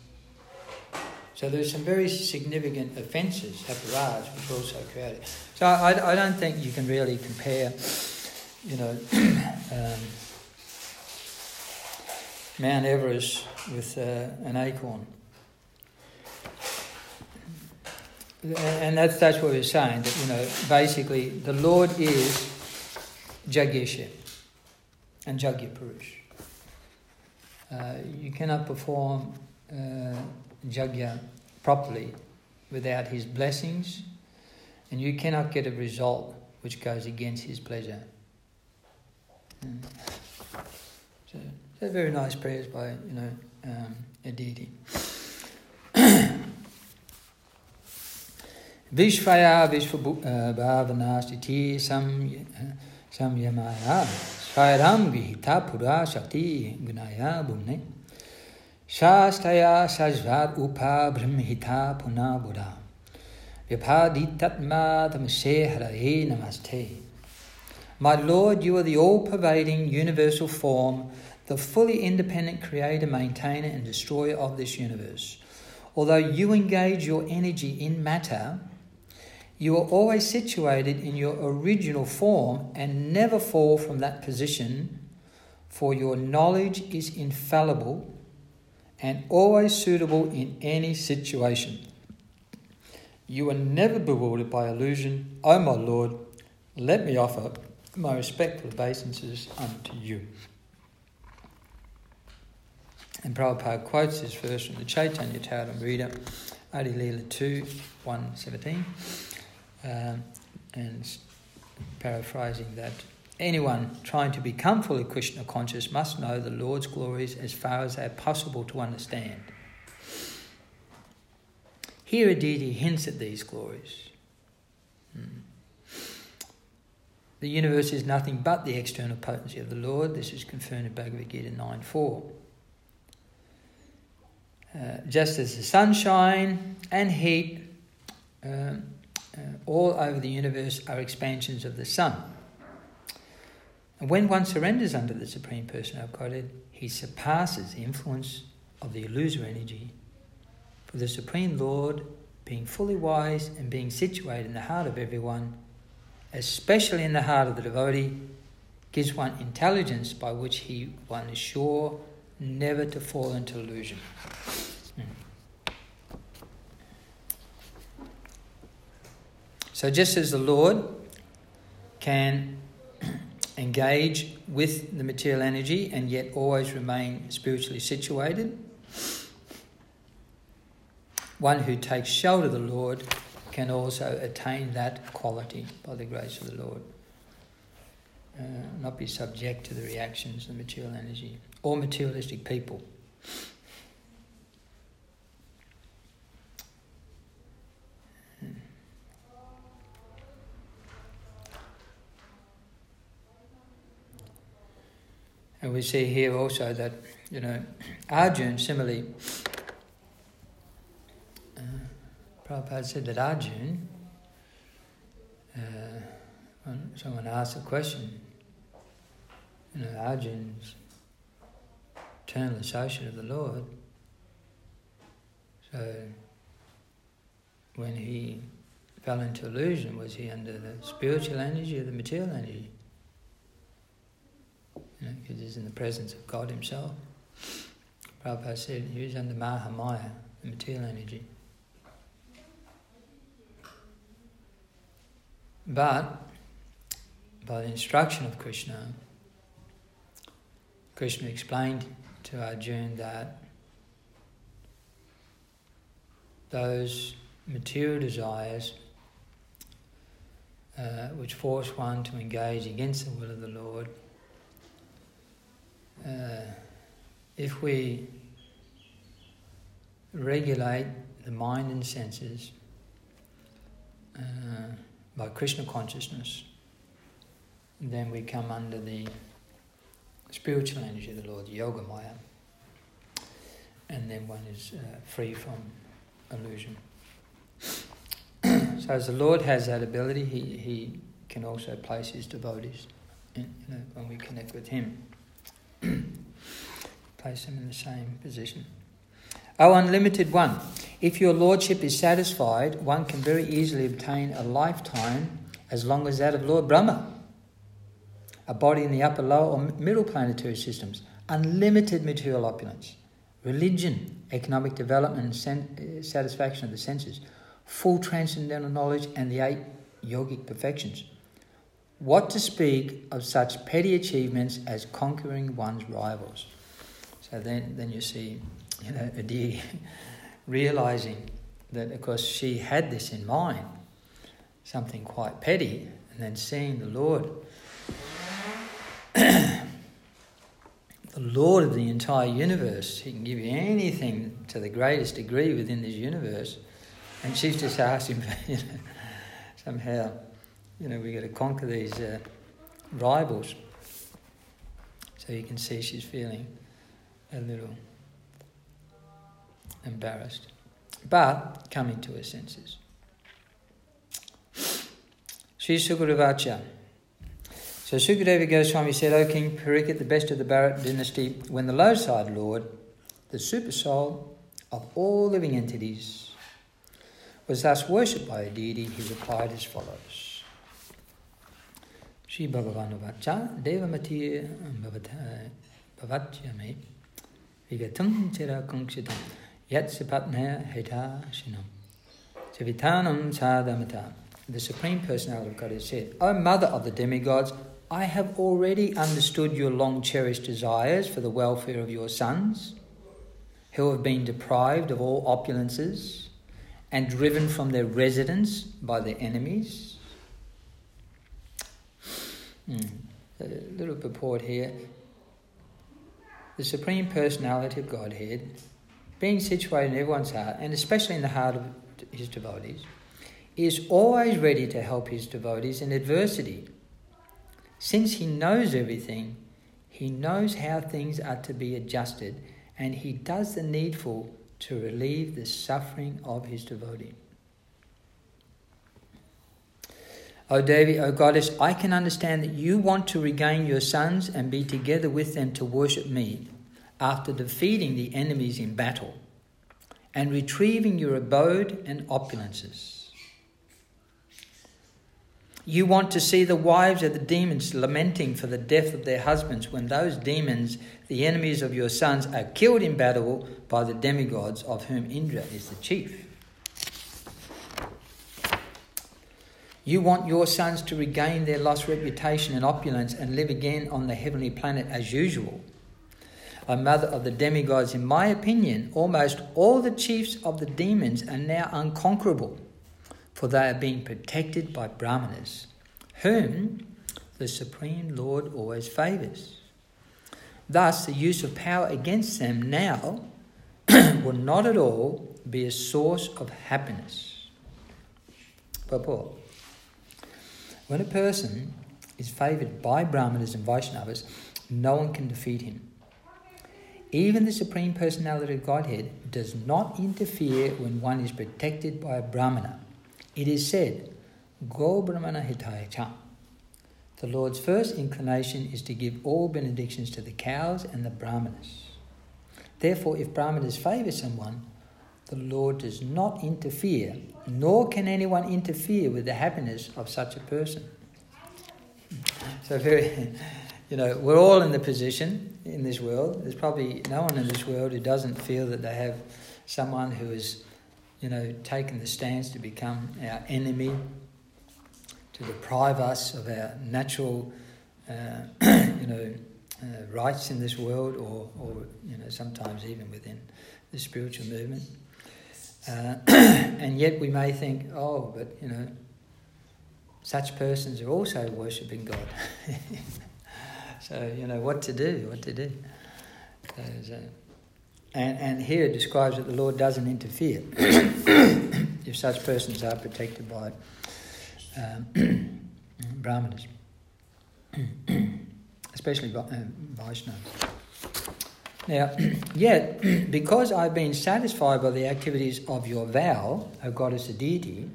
So there's some very significant offences, haparaj, which were also created. So I, I don't think you can really compare, you know, um, Mount Everest with uh, an acorn. And that's that's what we're saying, that, you know, basically the Lord is Jagyesha and Jagya-Purush. Uh, you cannot perform uh, Jagya properly without his blessings, and you cannot get a result which goes against his pleasure. Mm. So, so very nice prayers by, you know, um, a deity. Vishvaya Vishvabhavanastiti Samyamaya Svairam Vihita Pura Shakti Gunaya Bhumne Shastaya Sajvad Upa Brahmhita Puna Buddha Vyapaditatma Tamase Harahe Namaste. My Lord, you are the all-pervading universal form, the fully independent creator, maintainer and destroyer of this universe. Although you engage your energy in matter, you are always situated in your original form and never fall from that position, for your knowledge is infallible and always suitable in any situation. You are never bewildered by illusion. O my Lord, let me offer my respectful obeisances unto you. And Prabhupada quotes this verse from the Chaitanya Charitamrita, Adi Leela two, one seventeen, um, and paraphrasing that, anyone trying to become fully Krishna conscious must know the Lord's glories as far as they are possible to understand. Here a deity hints at these glories. Hmm. The universe is nothing but the external potency of the Lord. This is confirmed in Bhagavad Gita nine four. Uh, just as the sunshine and heat uh, uh, all over the universe are expansions of the sun. And when one surrenders under the Supreme Person of Godhead, he surpasses the influence of the illusory energy. For the Supreme Lord, being fully wise and being situated in the heart of everyone, especially in the heart of the devotee, gives one intelligence by which he one is sure never to fall into illusion. Hmm. So just as the Lord can engage with the material energy and yet always remain spiritually situated, one who takes shelter of the Lord can also attain that quality by the grace of the Lord. Uh, not be subject to the reactions of material energy or materialistic people. And we see here also that, you know, Arjuna similarly, uh, Prabhupada said that Arjuna, uh, when someone asked a question, you know, Arjuna's eternal associate of the Lord, so when he fell into illusion, was he under the spiritual energy or the material energy? You know, because he's in the presence of God himself. Prabhupada said he was under Mahamaya, the material energy. But by the instruction of Krishna, Krishna explained to Arjuna that those material desires uh, which force one to engage against the will of the Lord, uh, if we regulate the mind and senses uh, by Krishna consciousness, then we come under the spiritual energy of the Lord, Yoga Maya. and then one is uh, free from illusion. So as the Lord has that ability, he, he can also place his devotees in, you know, when we connect with him. Place them in the same position. O unlimited one, if your lordship is satisfied, one can very easily obtain a lifetime as long as that of Lord Brahma, a body in the upper, lower or middle planetary systems, unlimited material opulence, religion, economic development and sen- satisfaction of the senses, full transcendental knowledge and the eight yogic perfections. What to speak of such petty achievements as conquering one's rivals? So then, then you see, you know, Aditi realizing that, of course, she had this in mind, something quite petty, and then seeing the Lord, the Lord of the entire universe. He can give you anything to the greatest degree within this universe, and she's just asked him, you know, somehow, you know, we got to conquer these uh, rivals. So you can see she's feeling a little embarrassed, but coming to her senses. Sri Sukadevaccha. So Sukadeva Goswami said, O King Parikshit, the best of the Bharat dynasty, when the low-side Lord, the super soul of all living entities, was thus worshipped by a deity, he replied as follows. Shri Bhagavanu Vacha Devamati Bhavatyame Vigatum Chira Kunkshitam Yat Sipatnaya Heta Shinam Savitanam Sadamata. The Supreme Personality of God has said, O Mother of the demigods, I have already understood your long-cherished desires for the welfare of your sons, who have been deprived of all opulences and driven from their residence by their enemies. Hmm. A little purport here. The Supreme Personality of Godhead, being situated in everyone's heart, and especially in the heart of his devotees, is always ready to help his devotees in adversity. Since he knows everything, he knows how things are to be adjusted, and he does the needful to relieve the suffering of his devotee. O Devi, O Goddess, I can understand that you want to regain your sons and be together with them to worship me after defeating the enemies in battle and retrieving your abode and opulences. You want to see the wives of the demons lamenting for the death of their husbands when those demons, the enemies of your sons, are killed in battle by the demigods, of whom Indra is the chief. You want your sons to regain their lost reputation and opulence and live again on the heavenly planet as usual. O Mother of the demigods, in my opinion, almost all the chiefs of the demons are now unconquerable, for they are being protected by Brahmanas, whom the Supreme Lord always favours. Thus, the use of power against them now will not at all be a source of happiness. Purport. When a person is favoured by Brahmanas and Vaishnavas, no one can defeat him. Even the Supreme Personality of Godhead does not interfere when one is protected by a Brahmana. It is said, Go Brahmana Hitaya Cha. The Lord's first inclination is to give all benedictions to the cows and the Brahmanas. Therefore, if Brahmanas favour someone, the Lord does not interfere, nor can anyone interfere with the happiness of such a person. So very, you know, we're all in the position in this world. There's probably no one in this world who doesn't feel that they have someone who is, you know, taken the stance to become our enemy, to deprive us of our natural, uh, you know, uh, rights in this world, or, or, you know, sometimes even within the spiritual movement. Uh, and yet we may think, oh, but, you know, such persons are also worshipping God. So, you know, what to do, what to do. So, so, and, and here it describes that the Lord doesn't interfere if such persons are protected by um, Brahmanas, especially uh, Vaishnavas. Now, yet, because I've been satisfied by the activities of your vow, O goddess of deity,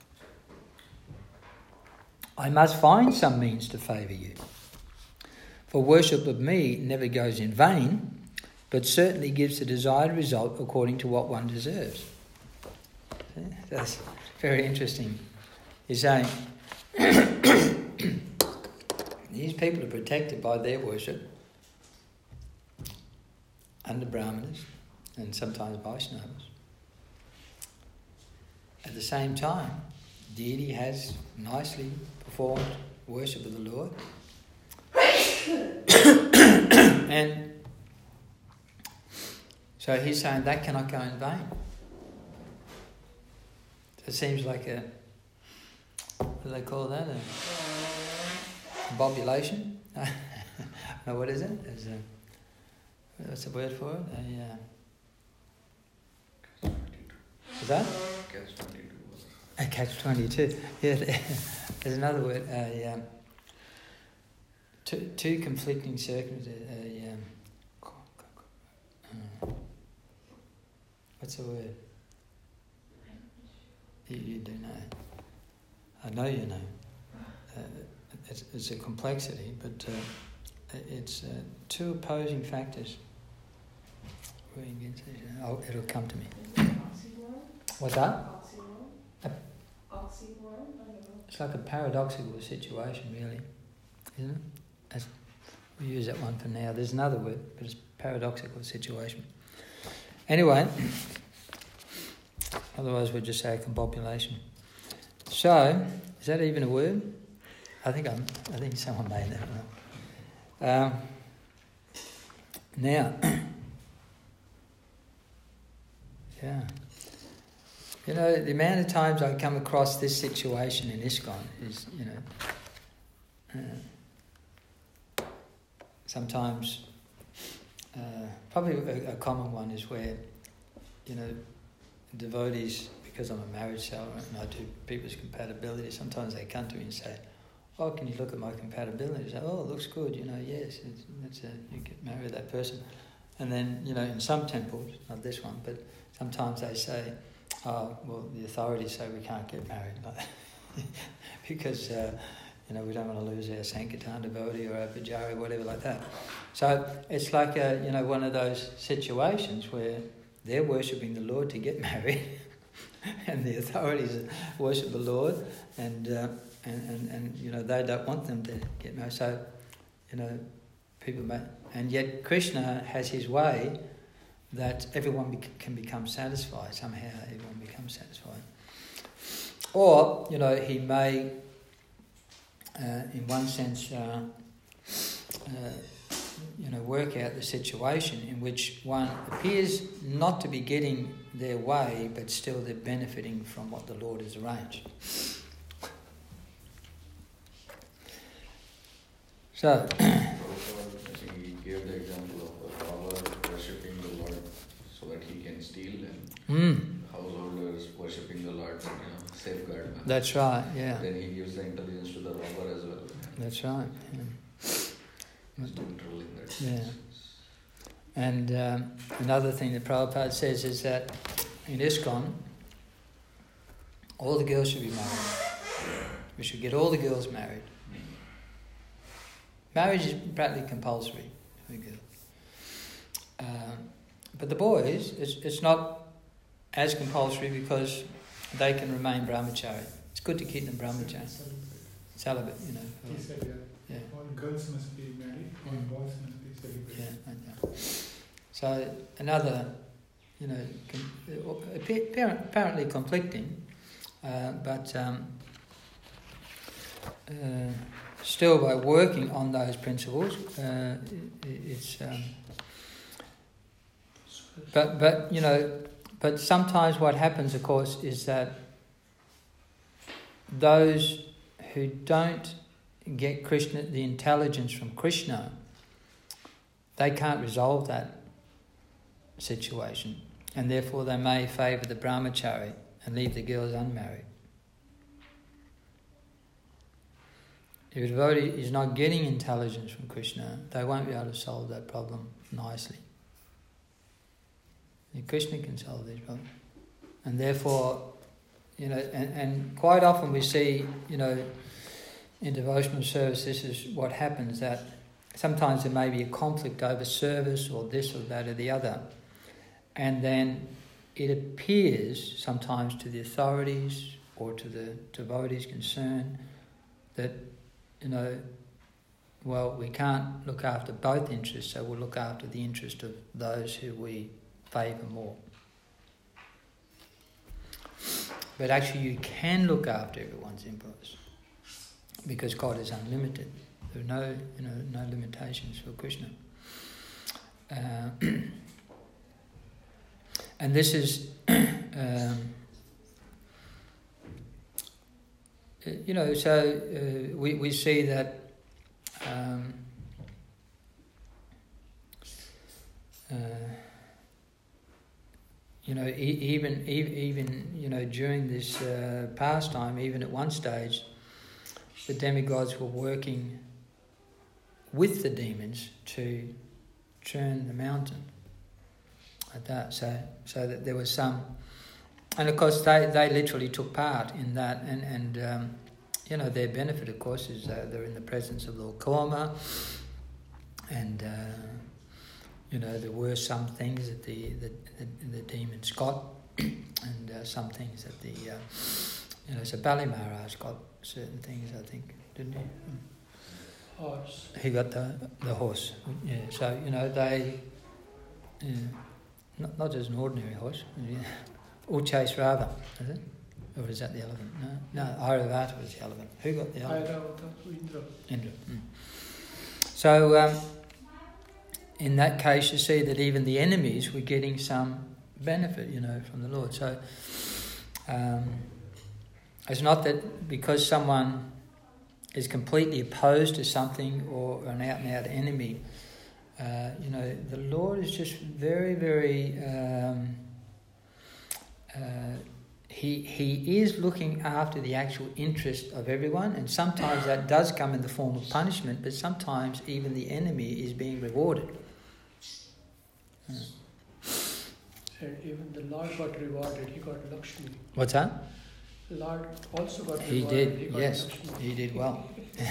I must find some means to favour you. For worship of me never goes in vain, but certainly gives the desired result according to what one deserves. That's very interesting. He's saying, these people are protected by their worship under Brahmanas and sometimes Vaishnavas. At the same time, deity has nicely performed worship of the Lord. And so he's saying that cannot go in vain. It seems like a, what do they call that? A bobulation? No, what is it? It's a, what's the word for it? A, uh, is that? Catch twenty-two. A catch twenty-two. Yeah, there's another word. A, um, two, two conflicting circumstances. A, um, uh, what's the word? You, you do know. I know you know. Uh, it's, it's a complexity, but uh, it's uh, two opposing factors. Oh, it'll come to me. What's that? It's like a paradoxical situation, really, isn't it? As we use that one for now. There's another word, but it's paradoxical situation. Anyway, otherwise we'll just say a combobulation. So, is that even a word? I think I'm. I think someone made that one. Um, now, yeah. You know, the amount of times I come across this situation in ISKCON is, you know, uh, sometimes, uh, probably a, a common one is where, you know, devotees, because I'm a marriage celebrant and I do people's compatibility, sometimes they come to me and say, oh, can you look at my compatibility? I say, oh, it looks good, you know, yes, it's, it's a, you get married that person. And then, you know, in some temples, not this one, but sometimes they say, oh, well, the authorities say we can't get married because, uh, you know, we don't want to lose our Sankirtan devotee or our Pujari, whatever like that. So it's like, a, you know, one of those situations where they're worshipping the Lord to get married and the authorities worship the Lord and, uh, and, and, and, you know, they don't want them to get married. So, you know, people may... And yet Krishna has his way that everyone bec- can become satisfied. Somehow everyone becomes satisfied. Or, you know, he may, uh, in one sense, uh, uh, you know, work out the situation in which one appears not to be getting their way, but still they're benefiting from what the Lord has arranged. So... Gave the example of a robber worshipping the Lord so that he can steal, and mm. householders worshipping the Lord to, you know, safeguard. That's right, yeah. Then he gives the intelligence to the robber as well. That's right. Yeah. Neutral in that yeah. sense. And um, another thing that Prabhupada says is that in ISKCON, all the girls should be married. We should get all the girls married. Marriage is practically compulsory. Um, but the boys, it's, it's not as compulsory because they can remain brahmachari. It's good to keep them brahmachari. Celibate, you know. He said, yeah. yeah. All girls must be married, all mm. boys must be celibate. Yeah, yeah. So another, you know, apparently conflicting, uh, but um, uh, still by working on those principles, uh, it, it's... Um, But, but you know, but sometimes what happens, of course, is that those who don't get Krishna, the intelligence from Krishna, they can't resolve that situation, and therefore they may favour the brahmachari and leave the girls unmarried. If a devotee is not getting intelligence from Krishna, they won't be able to solve that problem nicely. Krishna can solve these problems. And therefore, you know, and, and quite often we see, you know, in devotional service, this is what happens, that sometimes there may be a conflict over service or this or that or the other. And then it appears sometimes to the authorities or to the devotees concerned that, you know, well, we can't look after both interests, so we'll look after the interest of those who we favour more. But actually you can look after everyone's interests because God is unlimited. There are no, you know, no limitations for Krishna. Uh, and this is, um, you know, so uh, we, we see that um, uh, you know, e- even, e- even, you know, during this uh, pastime, even at one stage, the demigods were working with the demons to turn the mountain like that. So, so that there was some, and of course they, they literally took part in that, and and um, you know, their benefit, of course, is uh, they're in the presence of Lord Kurma, and uh, you know, there were some things that the the, the, the demons got, and uh, some things that the uh, you know, so Bali Maharaj got certain things, I think, didn't he? Horse. He got the the horse. Yeah. So, you know, they, yeah, not not just an ordinary horse. Yeah. Uchais Rava, is it? Or is that the elephant? No, no. Airavata was the elephant. Who got the elephant? Airavata, Indra. Indra. Mm. So, um, in that case, you see that even the enemies were getting some benefit, you know, from the Lord. So, um, it's not that because someone is completely opposed to something or an out-and-out enemy, uh, you know, the Lord is just very, very, um, uh, he, he is looking after the actual interest of everyone, and sometimes that does come in the form of punishment, but sometimes even the enemy is being rewarded. Uh. And even the Lord got rewarded, he got Lakshmi. What's that? Lord also got He rewarded. did, he got yes, Lakshmi. he did well.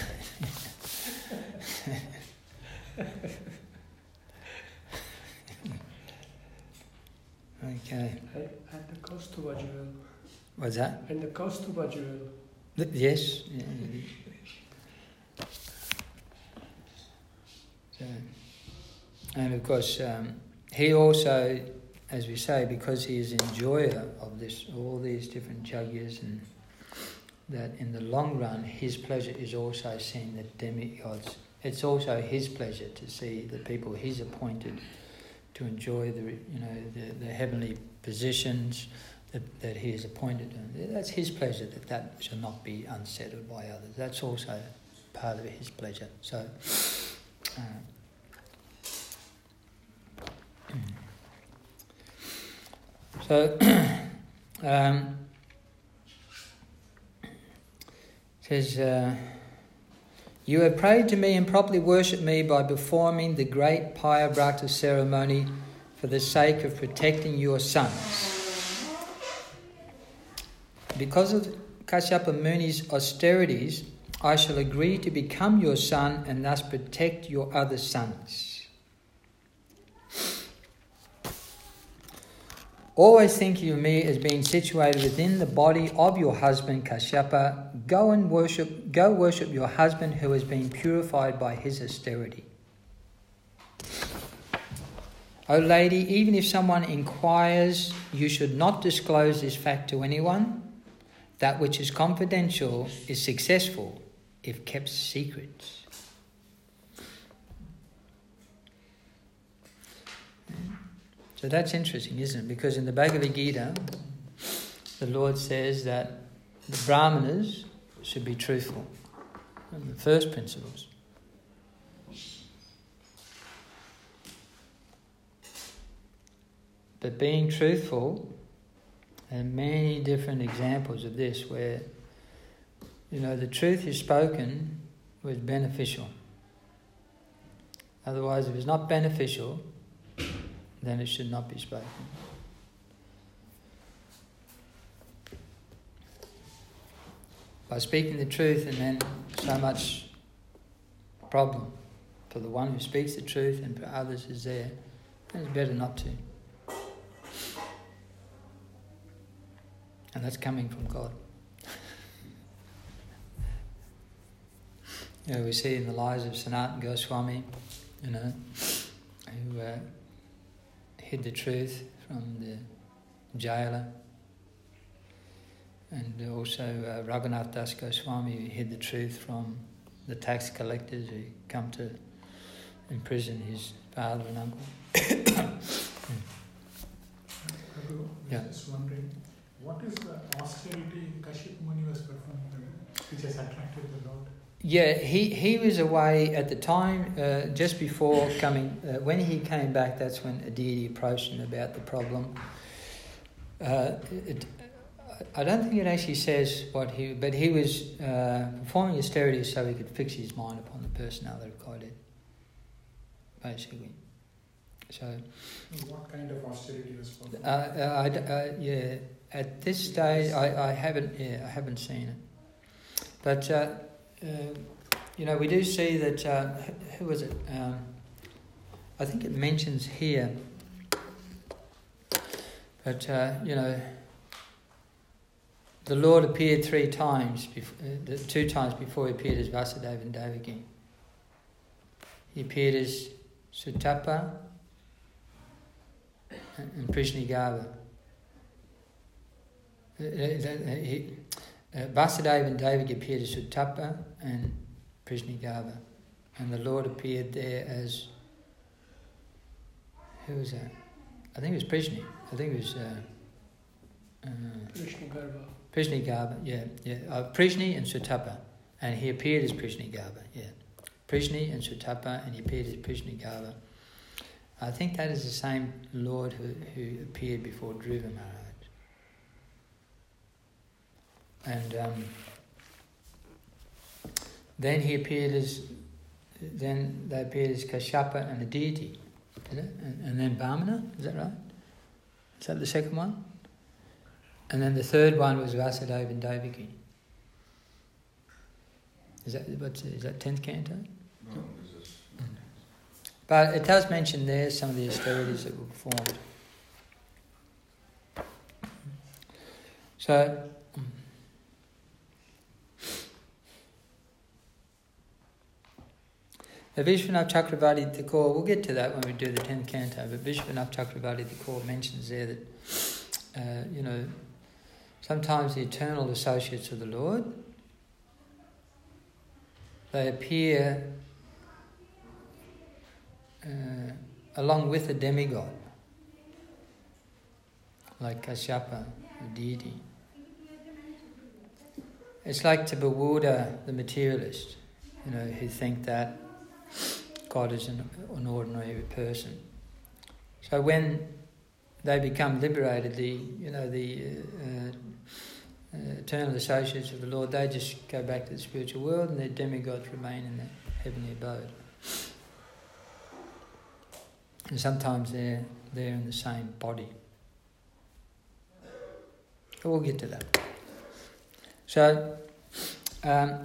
Okay. And, and the Kaustuba jewel. What's that? And the Kaustuba jewel. Th- Yes. Yeah. So, and of course, um, he also, as we say, because he is enjoyer of this, all these different yagyas, and that in the long run, his pleasure is also seeing the demigods. It's also his pleasure to see the people he's appointed to enjoy the, you know, the, the heavenly positions that, that he has appointed. And that's his pleasure, that that shall not be unsettled by others. That's also part of his pleasure. So, uh, so um, says, uh, you have prayed to me and properly worshipped me by performing the great Payabrakta ceremony for the sake of protecting your sons. Because of Kashyapa Muni's austerities, I shall agree to become your son and thus protect your other sons. Always thinking of me as being situated within the body of your husband Kashyapa, go and worship, go worship your husband who has been purified by his austerity. O lady, even if someone inquires, you should not disclose this fact to anyone. That which is confidential is successful if kept secret. So that's interesting, isn't it? Because in the Bhagavad Gita, the Lord says that the Brahmanas should be truthful. And the first principles. But being truthful, and many different examples of this where, you know, the truth is spoken was beneficial. Otherwise, if it's not beneficial, then it should not be spoken. by speaking the truth, and then so much problem for the one who speaks the truth and for others is there. It's better not to. And that's coming from God. You know, we see in the lives of Sanatana Goswami, you know, who uh, hid the truth from the jailer, and also uh, Raghunath Das Goswami, who hid the truth from the tax collectors who come to imprison his father and uncle. Prabhu, I Yeah. was just wondering, what is the austerity Kashyap Muni was performing, which has attracted the Lord? Yeah, he, he was away at the time, uh, just before coming, uh, when he came back, that's when a deity approached him about the problem. Uh, it, I don't think it actually says what he, but he was uh, performing austerity so he could fix his mind upon the personality of Godhead, basically. So, What kind of austerity was uh, performed? uh, I, uh, yeah, at this stage, I, I haven't, yeah, I haven't seen it, but. Uh, Uh, you know, we do see that, uh, who was it? Um, I think it mentions here, but, uh, you know, the Lord appeared three times, before, uh, two times before he appeared as Vasudeva and Devaki. He appeared as Sutapa and, and Prishnigava. Uh, uh, he, Uh, Vasudeva and Devaki appeared as Sutapa and Prishnigava, and the Lord appeared there as, who was that? I think it was Prishni. I think it was uh, uh, Prishnigarbha. Prishnigava. Yeah, yeah. Uh, Prishni and Sutapa, and he appeared as Prishnigava. Yeah, Prishni and Sutapa, and he appeared as Prishnigava. I think that is the same Lord who who appeared before Dhruva Maharaj. And um, then he appeared as, then they appeared as Kashyapa and a deity, is it? And, and then Vamana, is that right? Is that the second one? And then the third one was Vasudeva and Devaki. Is that what's is that tenth canto? No, this is. But it does mention there some of the austerities that were performed. So. The Vishwanath Chakravarti Thakur, we'll get to that when we do the tenth canto, but Vishwanath Chakravarti Thakur mentions there that, uh, you know, sometimes the eternal associates of the Lord, they appear uh, along with a demigod, like Kashyapa, the deity. It's like to bewilder the materialist, you know, who think that God is an, an ordinary person. So when they become liberated, the you know the uh, uh, eternal associates of the Lord, they just go back to the spiritual world, and their demigods remain in the heavenly abode. And sometimes they're they're in the same body. But we'll get to that. So. Um,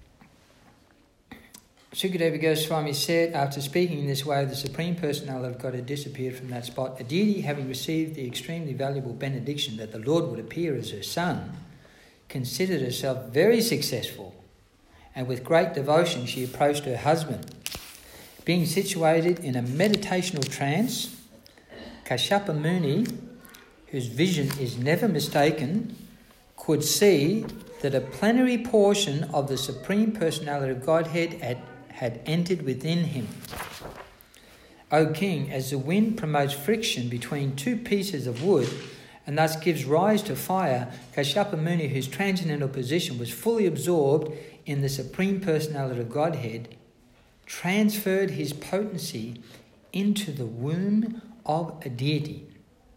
Sukadeva Goswami said, after speaking in this way, the Supreme Personality of God had disappeared from that spot. A deity, having received the extremely valuable benediction that the Lord would appear as her son, considered herself very successful, and with great devotion she approached her husband. Being situated in a meditational trance, Kashyapa Muni, whose vision is never mistaken, could see that a plenary portion of the Supreme Personality of Godhead had had entered within him. O King, as the wind promotes friction between two pieces of wood and thus gives rise to fire, Kashyapa Muni, whose transcendental position was fully absorbed in the Supreme Personality of Godhead, transferred his potency into the womb of a deity.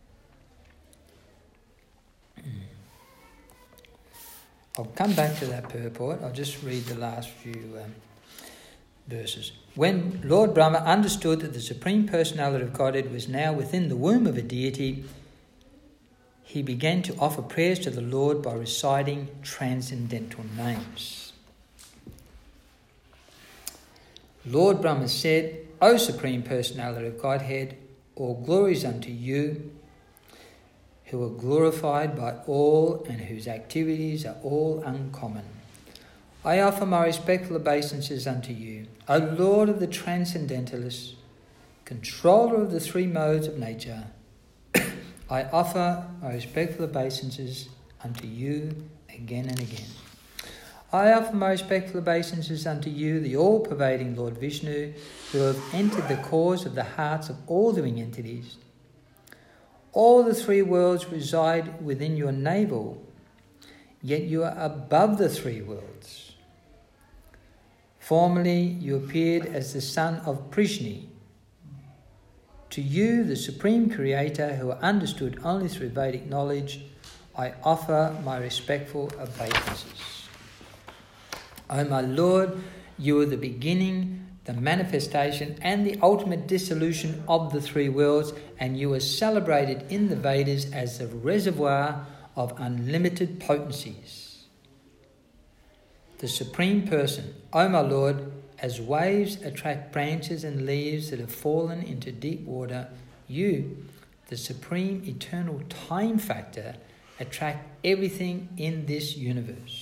I'll come back to that purport. I'll just read the last few um, verses. When Lord Brahma understood that the Supreme Personality of Godhead was now within the womb of a deity, he began to offer prayers to the Lord by reciting transcendental names. Lord Brahma said, O Supreme Personality of Godhead, all glories unto you, who are glorified by all and whose activities are all uncommon. I offer my respectful obeisances unto you, O Lord of the Transcendentalists, controller of the three modes of nature. I offer my respectful obeisances unto you again and again. I offer my respectful obeisances unto you, the all-pervading Lord Vishnu, who have entered the cause of the hearts of all living entities. All the three worlds reside within your navel, yet you are above the three worlds. Formerly you appeared as the son of Prishni. To you, the Supreme Creator, who are understood only through Vedic knowledge, I offer my respectful obeisances. O my Lord, you are the beginning, the manifestation, and the ultimate dissolution of the three worlds, and you are celebrated in the Vedas as the reservoir of unlimited potencies. The Supreme Person, O my Lord, as waves attract branches and leaves that have fallen into deep water, you, the Supreme Eternal Time Factor, attract everything in this universe.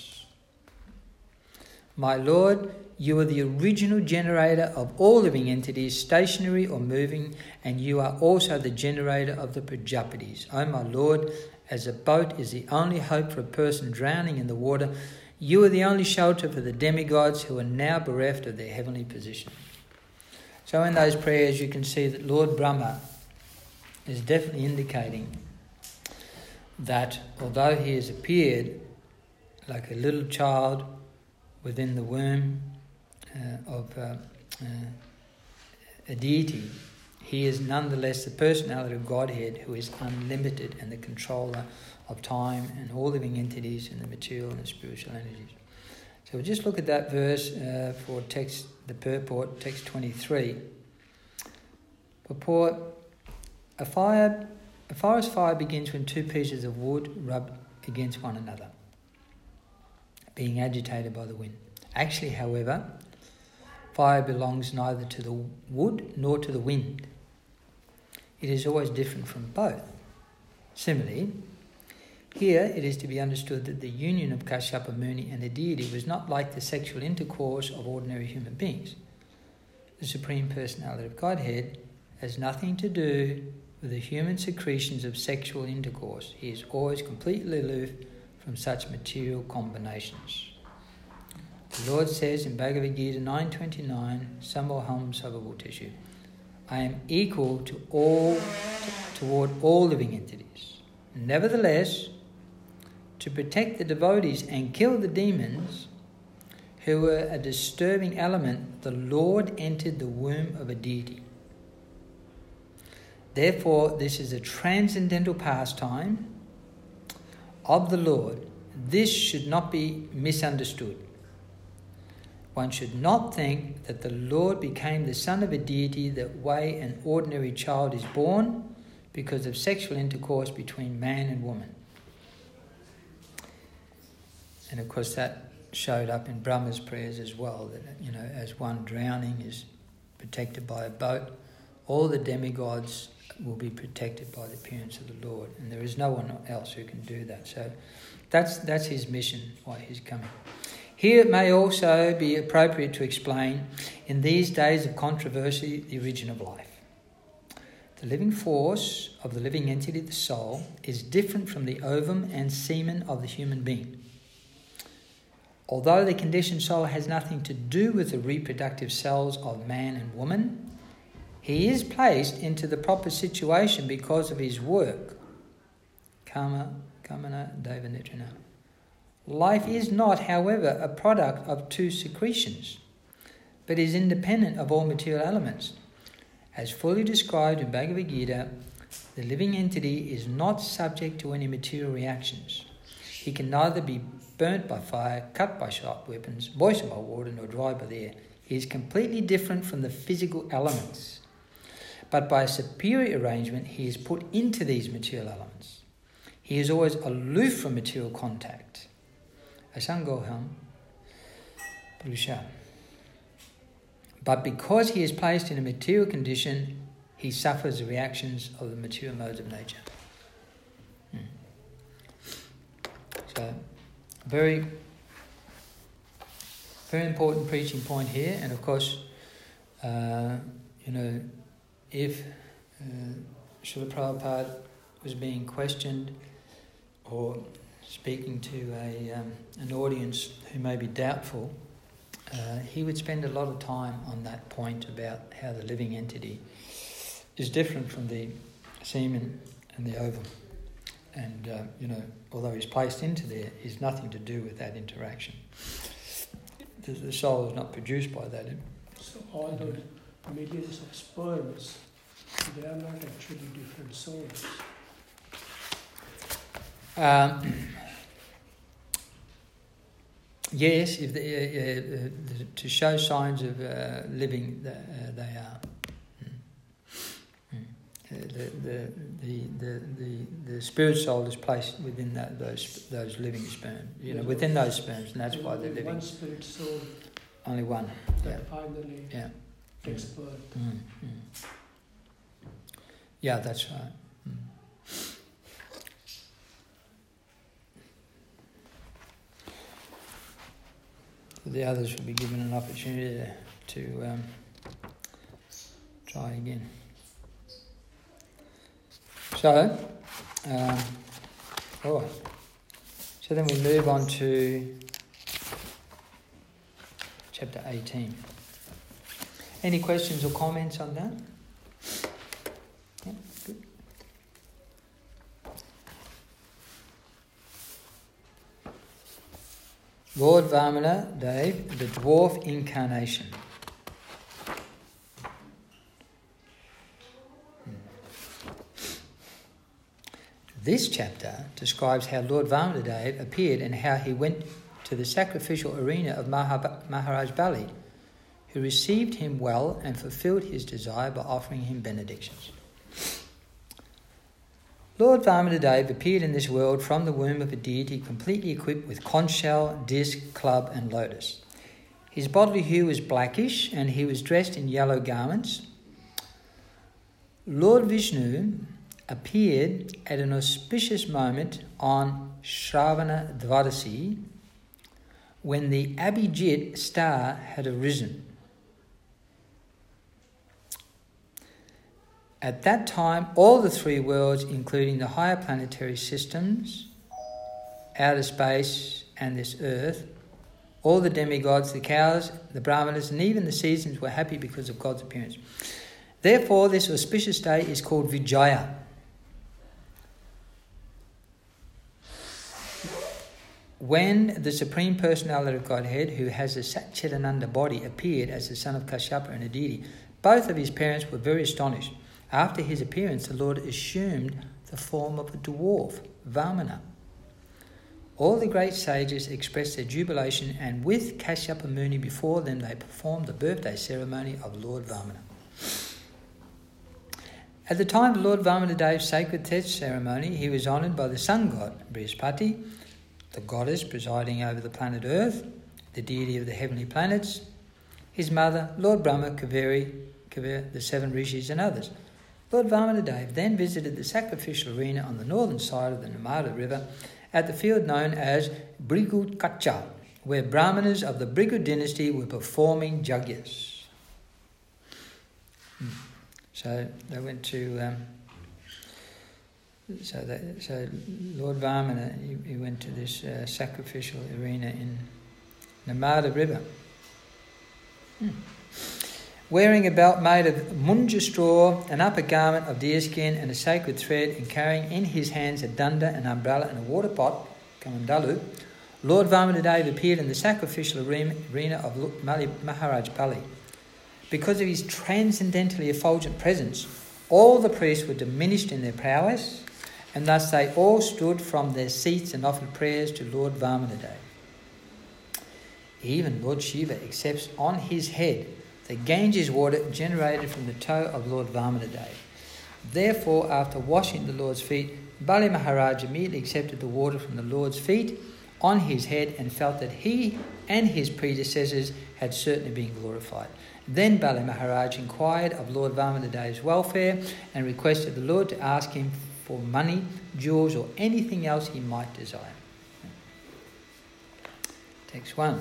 My Lord, you are the original generator of all living entities, stationary or moving, and you are also the generator of the Prajapatis. O my Lord, as a boat is the only hope for a person drowning in the water, you are the only shelter for the demigods who are now bereft of their heavenly position. So in those prayers you can see that Lord Brahma is definitely indicating that although he has appeared like a little child within the womb uh, of uh, uh, a deity, he is nonetheless the personality of Godhead who is unlimited and the controller of time and all living entities and the material and the spiritual energies. So we'll just look at that verse uh, for text, the purport, text twenty-three. Purport: a fire, a forest fire begins when two pieces of wood rub against one another, being agitated by the wind. Actually, however, fire belongs neither to the wood nor to the wind. It is always different from both. Similarly, here it is to be understood that the union of Kashyapa Muni and the deity was not like the sexual intercourse of ordinary human beings. The Supreme Personality of Godhead has nothing to do with the human secretions of sexual intercourse. He is always completely aloof from such material combinations. The Lord says in Bhagavad Gita nine twenty-nine, Samoham Sarvabhuteshu, I am equal to all, toward all living entities. Nevertheless, to protect the devotees and kill the demons who were a disturbing element, the Lord entered the womb of a deity. Therefore, this is a transcendental pastime of the Lord. This should not be misunderstood. One should not think that the Lord became the son of a deity the way an ordinary child is born because of sexual intercourse between man and woman. And of course that showed up in Brahma's prayers as well, that, you know, as one drowning is protected by a boat, all the demigods will be protected by the appearance of the Lord, and there is no one else who can do that. So that's that's his mission, why he's coming. Here it may also be appropriate to explain, in these days of controversy, the origin of life. The living force of the living entity, the soul, is different from the ovum and semen of the human being. Although the conditioned soul has nothing to do with the reproductive cells of man and woman, he is placed into the proper situation because of his work. Karma, Kamana, Deva Nitrana. Life is not, however, a product of two secretions, but is independent of all material elements. As fully described in Bhagavad Gita, the living entity is not subject to any material reactions. He can neither be burnt by fire, cut by sharp weapons, moistened by water, nor dried by the air. He is completely different from the physical elements. But by a superior arrangement, he is put into these material elements. He is always aloof from material contact. Asangoham Purusha. But because he is placed in a material condition, he suffers the reactions of the material modes of nature. Hmm. So, very, very important preaching point here. And of course, uh, you know, if uh, Srila Prabhupada was being questioned or speaking to a um, an audience who may be doubtful, uh, he would spend a lot of time on that point about how the living entity is different from the semen and the ovum. And, uh, you know, although he's placed into there, he's nothing to do with that interaction. The, the soul is not produced by that. So all those millions of sperms, they are not actually different souls. Um, yes, if the, uh, uh, the, to show signs of uh, living, uh, they are. The, the, the, the, the, the spirit soul is placed within that, those those living sperms, you know, within those sperms, and that's why they're living. One spirit soul. Only one. That Yeah. finally Yeah. takes birth. Mm, mm. Yeah, that's right. Mm. The others will be given an opportunity to, to um, try again. So, um, oh, so then we move on to chapter eighteen. Any questions or comments on that? Yeah, good. Lord Vamana Dev, the dwarf incarnation. This chapter describes how Lord Vamanadev appeared and how he went to the sacrificial arena of Maharaj Bali, who received him well and fulfilled his desire by offering him benedictions. Lord Vamanadev appeared in this world from the womb of a deity completely equipped with conch shell, disc, club and lotus. His bodily hue was blackish and he was dressed in yellow garments. Lord Vishnu appeared at an auspicious moment on Shravana Dvadasi when the Abhijit star had arisen. At that time, all the three worlds, including the higher planetary systems, outer space and this earth, all the demigods, the cows, the brahmanas, and even the seasons were happy because of God's appearance. Therefore, this auspicious day is called Vijaya. When the Supreme Personality of Godhead, who has a Satchidananda body, appeared as the son of Kashyapa and Aditi, both of his parents were very astonished. After his appearance, the Lord assumed the form of a dwarf, Vamana. All the great sages expressed their jubilation, and with Kashyapa Muni before them, they performed the birthday ceremony of Lord Vamana. At the time of Lord Vamanadev's sacred test ceremony, he was honoured by the sun god, Brihaspati, the goddess presiding over the planet Earth, the deity of the heavenly planets, his mother, Lord Brahma, Kaveri, Kaveri, the seven rishis and others. Lord Vamanadev then visited the sacrificial arena on the northern side of the Narmada River at the field known as Bhrigu Kacha, where Brahmanas of the Bhrigu dynasty were performing yagyas. Hmm. So they went to... Um, So, that, so Lord Vamana, he, he went to this uh, sacrificial arena in Narmada River. Hmm. Wearing a belt made of munja straw, an upper garment of deer skin and a sacred thread, and carrying in his hands a danda, an umbrella and a water pot, kamandalu, Lord Vamanadev appeared in the sacrificial arena of Maharaj Bali. Because of his transcendentally effulgent presence, all the priests were diminished in their prowess, and thus they all stood from their seats and offered prayers to Lord Vamanadev. Even Lord Shiva accepts on his head the Ganges water generated from the toe of Lord Vamanadev. Therefore, after washing the Lord's feet, Bali Maharaj immediately accepted the water from the Lord's feet on his head and felt that he and his predecessors had certainly been glorified. Then Bali Maharaj inquired of Lord Vamanadev's welfare and requested the Lord to ask him for money, jewels, or anything else he might desire. Text one.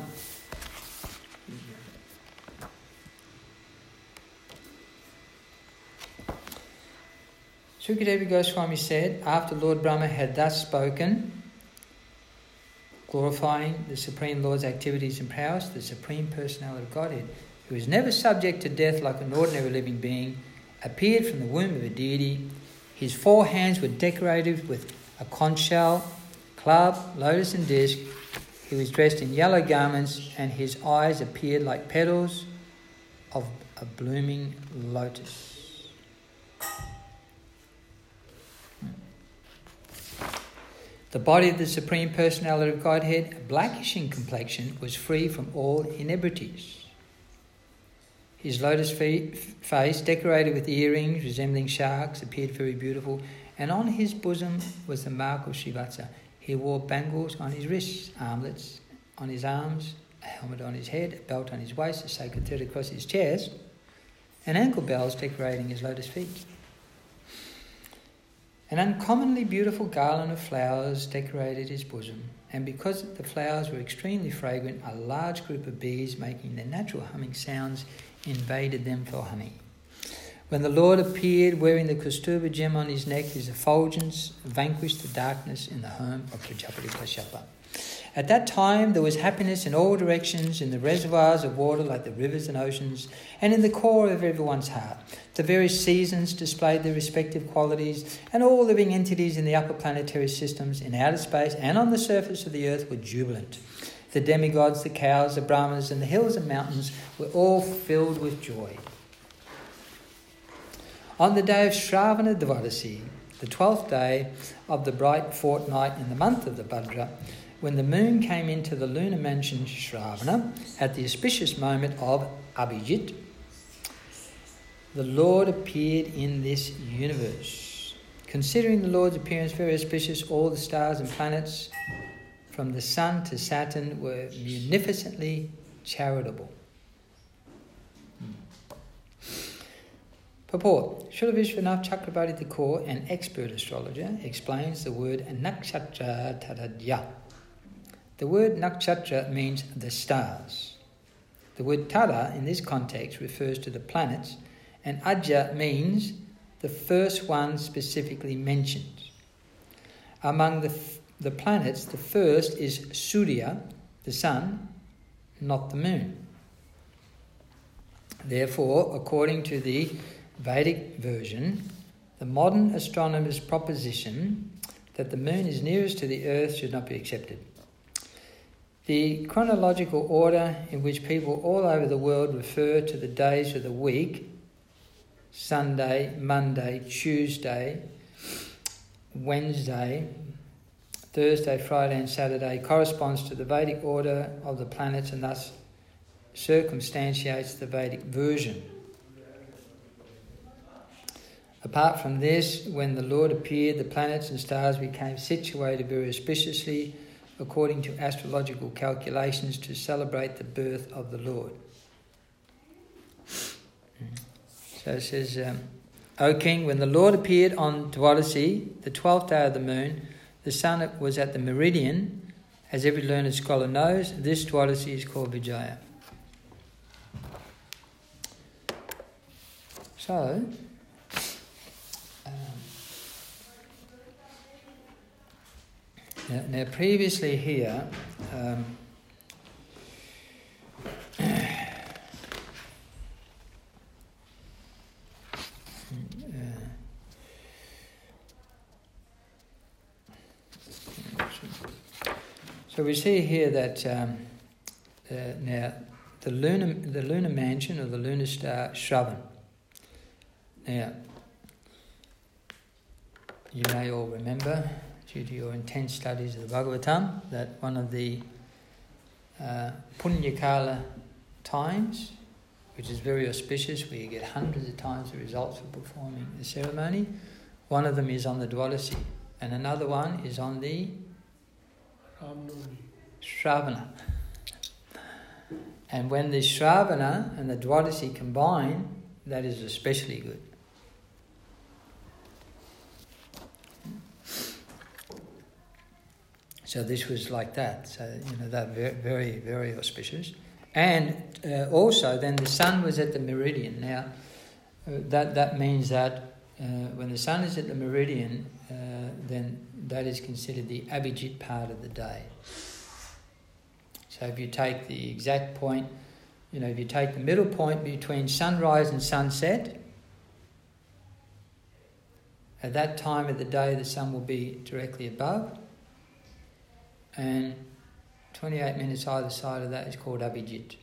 Sukadeva Goswami said, after Lord Brahma had thus spoken, glorifying the Supreme Lord's activities and prowess, the Supreme Personality of Godhead, who is never subject to death like an ordinary living being, appeared from the womb of a deity. His four hands were decorated with a conch shell, club, lotus and disc. He was dressed in yellow garments, and his eyes appeared like petals of a blooming lotus. The body of the Supreme Personality of Godhead, blackish in complexion, was free from all inebrities. His lotus face, decorated with earrings resembling sharks, appeared very beautiful, and on his bosom was the mark of Srivatsa. He wore bangles on his wrists, armlets on his arms, a helmet on his head, a belt on his waist, a sacred thread across his chest, and ankle bells decorating his lotus feet. An uncommonly beautiful garland of flowers decorated his bosom, and because the flowers were extremely fragrant, a large group of bees making their natural humming sounds invaded them for honey. When the Lord appeared wearing the Kasturba gem on his neck, his effulgence vanquished the darkness in the home of Prajapati Kashyapa. At that time there was happiness in all directions, in the reservoirs of water like the rivers and oceans, and in the core of everyone's heart. The various seasons displayed their respective qualities, and all living entities in the upper planetary systems, in outer space and on the surface of the earth were jubilant. The demigods, the cows, the brahmanas, and the hills and mountains were all filled with joy. On the day of Shravana Dvadasi, the twelfth day of the bright fortnight in the month of the Bhadra, when the moon came into the lunar mansion Shravana at the auspicious moment of Abhijit, the Lord appeared in this universe. Considering the Lord's appearance very auspicious, all the stars and planets from the sun to Saturn were munificently charitable. Purport. Srila Vishwanath Chakrabarti Thakur, an expert astrologer, explains the word nakshatra tadadya. The word nakshatra means the stars. The word tada in this context refers to the planets, and adya means the first one specifically mentioned. Among the, the planets, the first is Surya, the sun, not the moon. Therefore, according to the Vedic version, the modern astronomer's proposition that the moon is nearest to the earth should not be accepted. The chronological order in which people all over the world refer to the days of the week, Sunday, Monday, Tuesday, Wednesday, Thursday, Friday and Saturday, corresponds to the Vedic order of the planets and thus circumstantiates the Vedic version. Apart from this, when the Lord appeared, the planets and stars became situated very auspiciously according to astrological calculations to celebrate the birth of the Lord. So it says, um, O King, when the Lord appeared on Dwadasi, the twelfth day of the moon, the sun was at the meridian. As every learned scholar knows, this Dwadasi is called Vijaya. So, Now, now, previously here, um, so we see here that um, uh, now the lunar the lunar mansion or the lunar star Shravan. Now, you may all remember, due to your intense studies of the Bhagavatam, that one of the uh, Punyakala times which is very auspicious, where you get hundreds of times the results for performing the ceremony. One of them is on the Dwadasi, and another one is on the Shravana. And when the Shravana and the Dwadasi combine, that is especially good. So this was like that. So, you know, that very, very, very auspicious. And uh, also, then the sun was at the meridian. Now, uh, that that means that uh, when the sun is at the meridian, uh, then that is considered the Abhijit part of the day. So if you take the exact point, you know, if you take the middle point between sunrise and sunset, at that time of the day the sun will be directly above, and twenty-eight minutes either side of that is called Abhijit.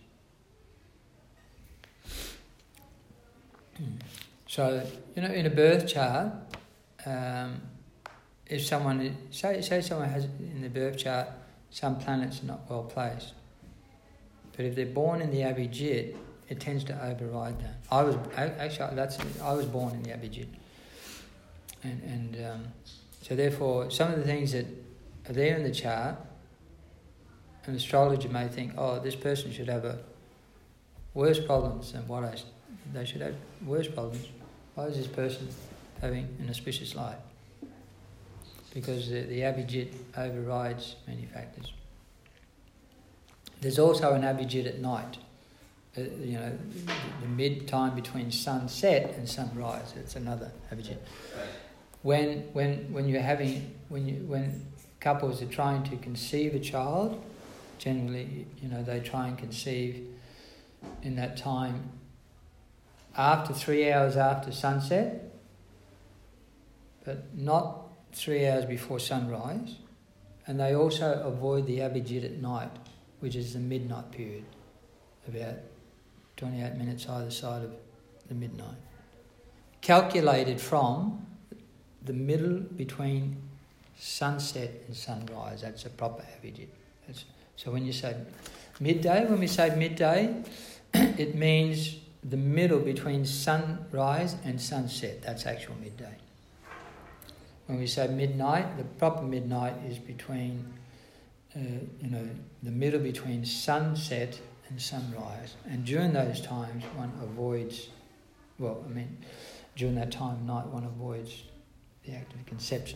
So, you know, in a birth chart, um, if someone, say, say someone has in the birth chart, some planets are not well placed, but if they're born in the Abhijit, it tends to override that. I was actually that's I was born in the Abhijit, and and um, so therefore some of the things that are there in the chart, an astrologer may think, oh, this person should have a worse problems than what I. They should have worse problems. Why is this person having an auspicious life? Because the, the Abhijit overrides many factors. There's also an Abhijit at night. Uh, you know, the, the mid time between sunset and sunrise. It's another Abhijit. When when when you're having when you when couples are trying to conceive a child, generally, you know, they try and conceive in that time after three hours after sunset, but not three hours before sunrise, and they also avoid the Abhijit at night, which is the midnight period, about twenty-eight minutes either side of the midnight. Calculated from the middle between sunset and sunrise, that's a proper Abhijit. That's, so when you say midday, when we say midday, it means the middle between sunrise and sunset. That's actual midday. When we say midnight, the proper midnight is between, uh, you know, the middle between sunset and sunrise. And during those times, one avoids, well, I mean, during that time of night, one avoids the act of conception.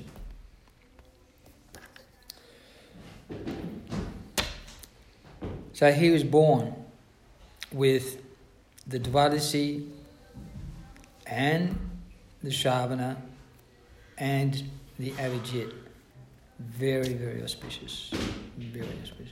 So he was born with the Dwadasi and the Shravana and the Abhijit. Very, very auspicious. Very auspicious.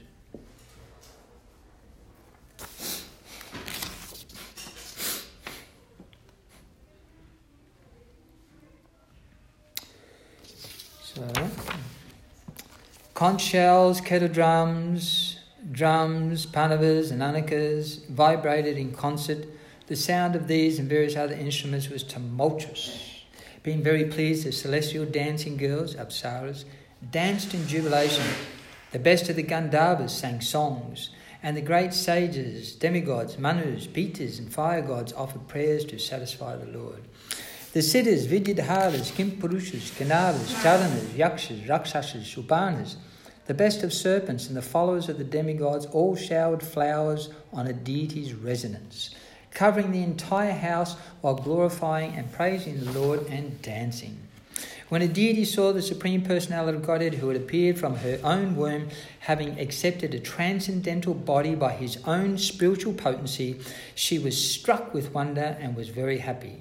So, conch shells, kettle drums, drums, panavas and anakas vibrated in concert. The sound of these and various other instruments was tumultuous. Being very pleased, the celestial dancing girls, Apsaras, danced in jubilation. The best of the Gandharvas sang songs, and the great sages, demigods, Manus, Pitas and fire gods offered prayers to satisfy the Lord. The Siddhas, Vidyadharas, Kimpurushas, Ganavas, Charanas, Yakshas, Rakshasas, Upanas, the best of serpents and the followers of the demigods all showered flowers on a deity's resonance, covering the entire house while glorifying and praising the Lord and dancing. When a deity saw the Supreme Personality of Godhead, who had appeared from her own womb, having accepted a transcendental body by his own spiritual potency, she was struck with wonder and was very happy.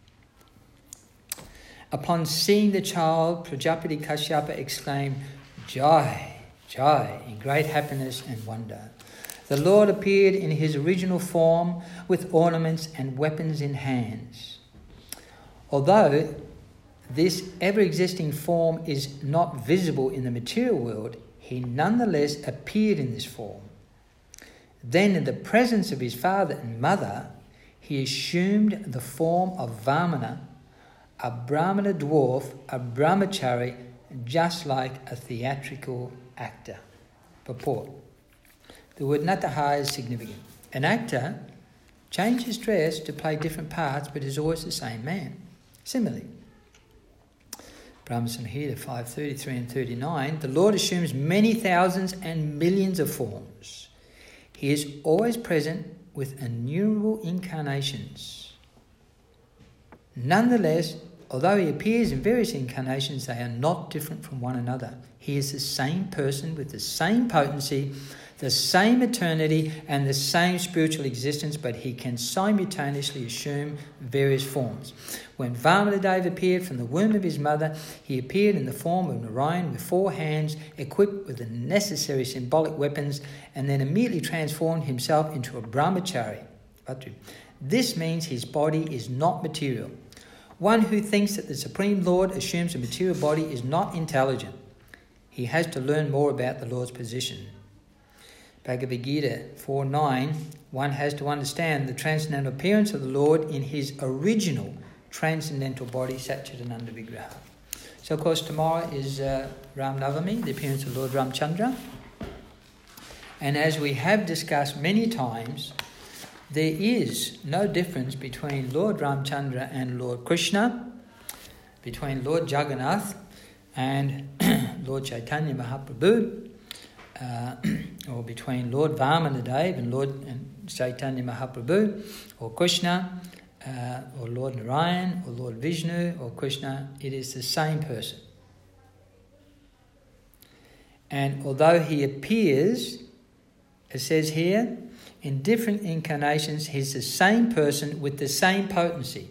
Upon seeing the child, Prajapati Kashyapa exclaimed, Jai, Jai, in great happiness and wonder. The Lord appeared in his original form with ornaments and weapons in hands. Although this ever-existing form is not visible in the material world, he nonetheless appeared in this form. Then, in the presence of his father and mother, he assumed the form of Vamana, a Brahmana dwarf, a brahmachari, just like a theatrical actor. Purport. The word nataha is significant. An actor change his dress to play different parts, but is always the same man. Similarly, Brahma Samhita five thirty-three and thirty-nine, the Lord assumes many thousands and millions of forms. He is always present with innumerable incarnations. Nonetheless, although he appears in various incarnations, they are not different from one another. He is the same person with the same potency, the same eternity, and the same spiritual existence, but he can simultaneously assume various forms. When Vamanadeva appeared from the womb of his mother, he appeared in the form of Narayan with four hands, equipped with the necessary symbolic weapons, and then immediately transformed himself into a brahmachari. This means his body is not material. One who thinks that the Supreme Lord assumes a material body is not intelligent. He has to learn more about the Lord's position. Bhagavad Gita four nine, one has to understand the transcendental appearance of the Lord in his original transcendental body, Satchidananda Vigraha. So, of course, tomorrow is uh, Ram Navami, the appearance of Lord Ramchandra. And as we have discussed many times, there is no difference between Lord Ramchandra and Lord Krishna, between Lord Jagannath and Lord Chaitanya Mahaprabhu, uh, or between Lord Vamanadeva and Lord and Chaitanya Mahaprabhu, or Krishna, uh, or Lord Narayan, or Lord Vishnu, or Krishna. It is the same person. And although he appears, it says here, in different incarnations, he's the same person with the same potency.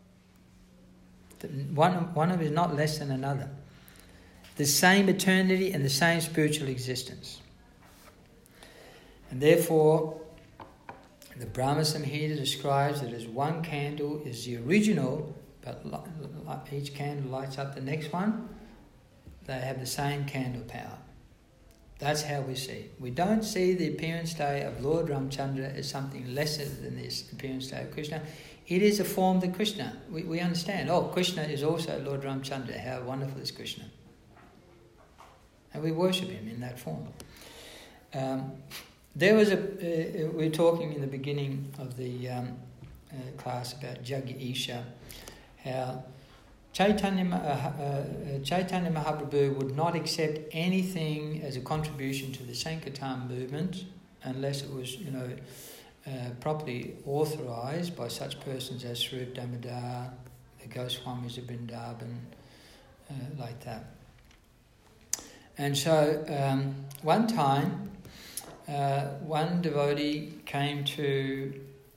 One, one of them is not less than another. The same eternity and the same spiritual existence. And therefore, the Brahma Samhita describes that as one candle is the original, but each candle lights up the next one, they have the same candle power. That's how we see it. We don't see the appearance day of Lord Ramchandra as something lesser than this appearance day of Krishna. It is a form of Krishna. We, we understand, oh, Krishna is also Lord Ramchandra. How wonderful is Krishna. And we worship him in that form. Um, there was a, uh, we were talking in the beginning of the um, uh, class about Jagya Isha, how Chaitanya, uh, uh, Chaitanya Mahaprabhu would not accept anything as a contribution to the Sankirtan movement unless it was, you know, uh, properly authorised by such persons as Swarup Damodar, the Goswamis of Vrindavan, uh, like that. And so um, one time, uh, one devotee came to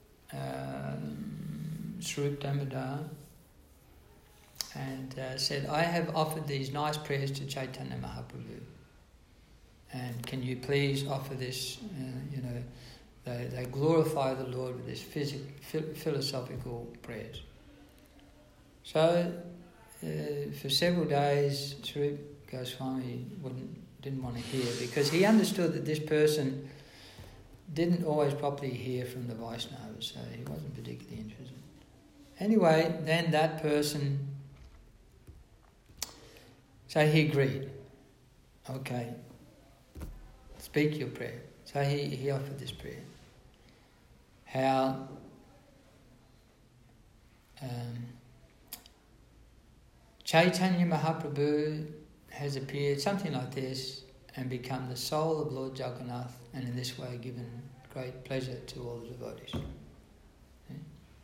um, Swarup Damodar and uh, said, I have offered these nice prayers to Chaitanya Mahaprabhu, and can you please offer this, uh, you know, they, they glorify the Lord with this physic, philosophical prayers. So uh, for several days, Swarup Goswami wouldn't, didn't want to hear, because he understood that this person didn't always properly hear from the Vaishnavas, so he wasn't particularly interested. Anyway, then that person, so he agreed. Okay, speak your prayer. So he, he offered this prayer. How um, Chaitanya Mahaprabhu has appeared, something like this, and become the soul of Lord Jagannath, and in this way given great pleasure to all the devotees. Yeah?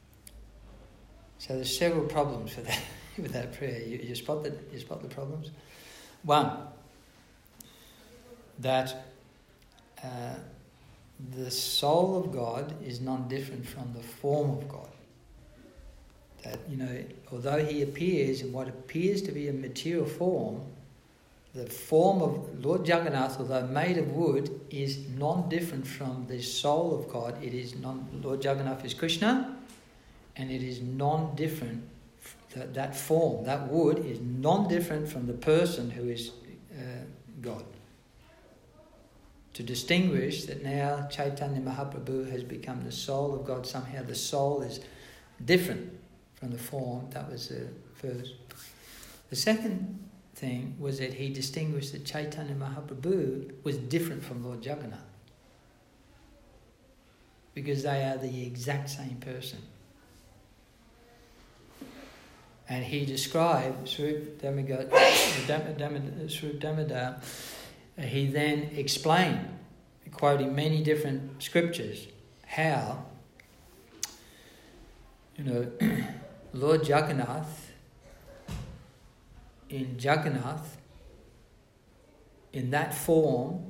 So there's several problems with that with that prayer. You, you spot the you spot the problems. One, that uh, the soul of God is non-different from the form of God. That, you know, although he appears in what appears to be a material form, the form of Lord Jagannath, although made of wood, is non-different from the soul of God. It is non. Lord Jagannath is Krishna, and it is non-different. That, that form, that wood, is non-different from the person who is uh, God. To distinguish that now Chaitanya Mahaprabhu has become the soul of God, somehow the soul is different from the form, that was the first. The second thing was that he distinguished that Chaitanya Mahaprabhu was different from Lord Jagannath. because they are the exact same person. And he described Swarup Damodar, Swarup Damodar, he then explained, quoting many different scriptures, how, you know, Lord Jagannath, in Jagannath, in that form,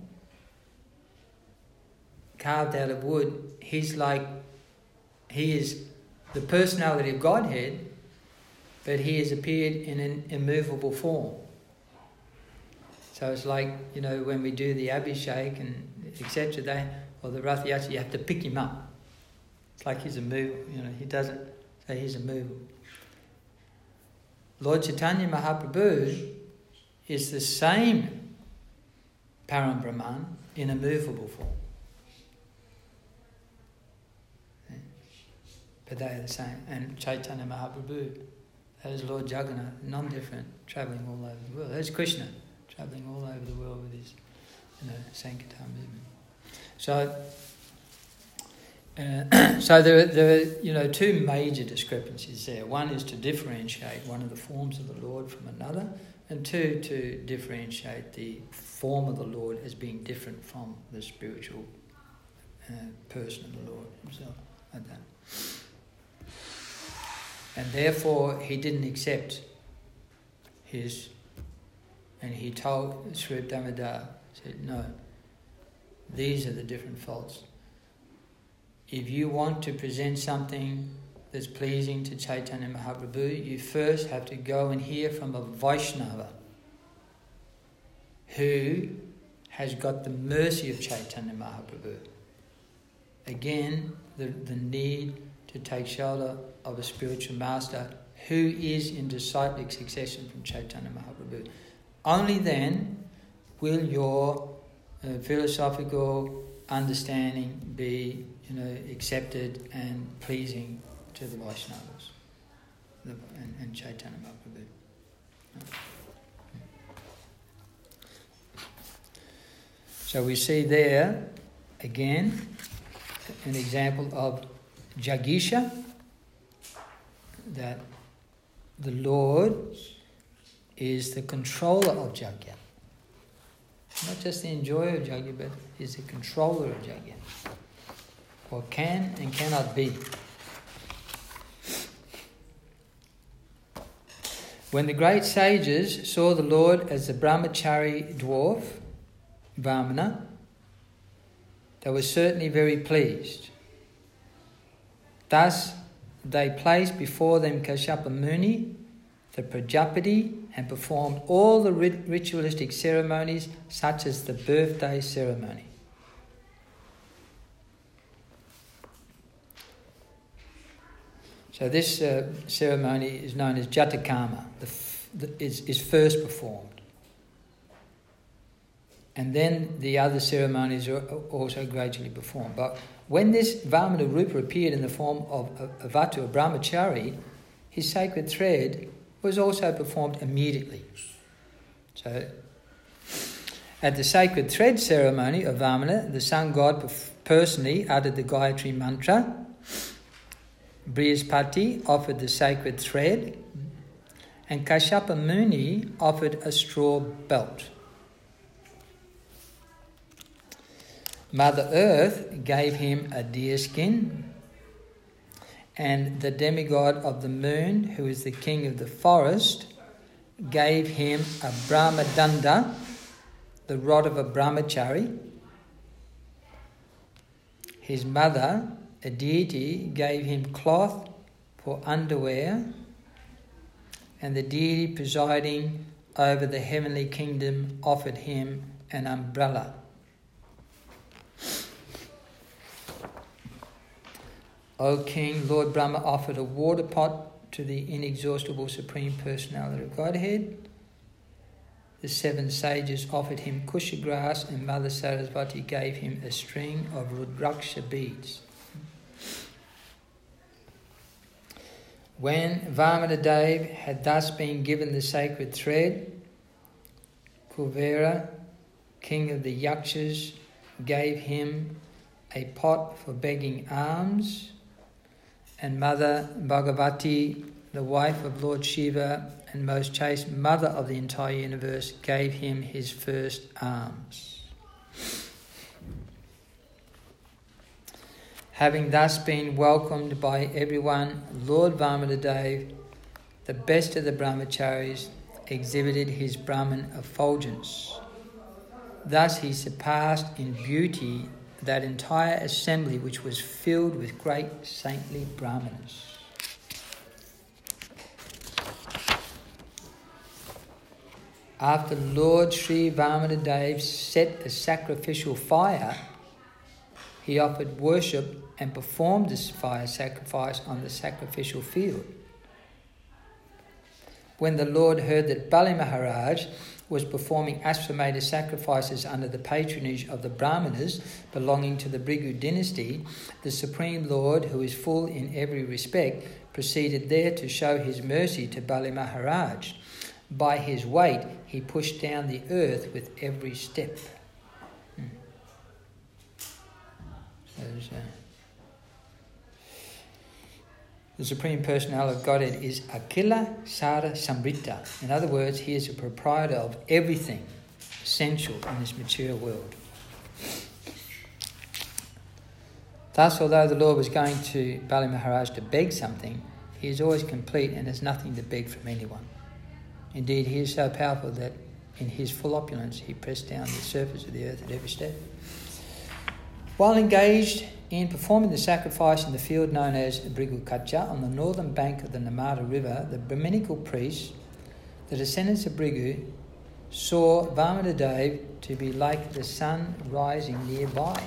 carved out of wood, he's like, he is the personality of Godhead, but he has appeared in an immovable form. So it's like, you know, when we do the Abhishek and et cetera, they, or the Rath Yatra, you have to pick him up. It's like he's immovable, you know, he doesn't say he's immovable. Lord Chaitanya Mahaprabhu is the same Param Brahman in a movable form. But they are the same. And Chaitanya Mahaprabhu, that is Lord Jagannath, non-different, travelling all over the world. There's Krishna, travelling all over the world with his, you know, Sankirtan movement. So, uh, so there, are, there are, you know, two major discrepancies there. One is to differentiate one of the forms of the Lord from another, and two, to differentiate the form of the Lord as being different from the spiritual uh, person of the Lord himself, like that. And therefore, he didn't accept his, and he told Swarup Damodar, said, no, these are the different faults. If you want to present something that's pleasing to Chaitanya Mahaprabhu, you first have to go and hear from a Vaishnava who has got the mercy of Chaitanya Mahaprabhu. Again, the, the need to take shelter of a spiritual master who is in disciplic succession from Chaitanya Mahaprabhu. Only then will your uh, philosophical understanding be, you know, accepted and pleasing to the Vaishnavas the, and, and Chaitanya Mahaprabhu. So we see there again an example of Jagisha, that the Lord is the controller of Jagya. Not just the enjoyer of Jagya, but is the controller of Jagya. What can and cannot be. When the great sages saw the Lord as the brahmachari dwarf, Vamana, they were certainly very pleased. Thus, they placed before them Kashyapa Muni, the Prajapati, and performed all the rit- ritualistic ceremonies such as the birthday ceremony. So this uh, ceremony is known as Jatakama, the f- the, is, is first performed. And then the other ceremonies are also gradually performed. But when this Vamana Rupa appeared in the form of a, a Vatu, a brahmachari, his sacred thread was also performed immediately. So, at the sacred thread ceremony of Vamana, the sun god personally uttered the Gayatri mantra. Brihaspati offered the sacred thread, and Kashyapa Muni offered a straw belt. Mother Earth gave him a deer skin, and the demigod of the moon, who is the king of the forest, gave him a brahmadanda, the rod of a brahmachari. His mother, a deity, gave him cloth for underwear, and the deity presiding over the heavenly kingdom offered him an umbrella. O King, Lord Brahma offered a water pot to the inexhaustible Supreme Personality of Godhead. The seven sages offered him kusha grass, and Mother Sarasvati gave him a string of rudraksha beads. When Vamanadev had thus been given the sacred thread, Kuvera, king of the Yakshas, gave him a pot for begging alms, and Mother Bhagavati, the wife of Lord Shiva and most chaste mother of the entire universe, gave him his first alms. Having thus been welcomed by everyone, Lord Vamanadev, the best of the brahmacharis, exhibited his Brahman effulgence. Thus he surpassed in beauty that entire assembly which was filled with great saintly Brahmanas. After Lord Sri Vamanadev set a sacrificial fire, he offered worship and performed this fire sacrifice on the sacrificial field. When the Lord heard that Bali Maharaj was performing Ashvamedha sacrifices under the patronage of the Brahmanas belonging to the Bhrigu dynasty, the Supreme Lord, who is full in every respect, proceeded there to show his mercy to Bali Maharaj. By his weight, he pushed down the earth with every step. Hmm. So uh, the Supreme Personality of Godhead is Akila Sara Samrita. In other words, he is a proprietor of everything essential in this material world. Thus, although the Lord was going to Bali Maharaj to beg something, he is always complete and has nothing to beg from anyone. Indeed, he is so powerful that in his full opulence he pressed down the surface of the earth at every step. While engaged in performing the sacrifice in the field known as Bhrigu Kacha on the northern bank of the Narmada River, the Brahminical priests, the descendants of Bhrigu, saw Vamanadev to be like the sun rising nearby.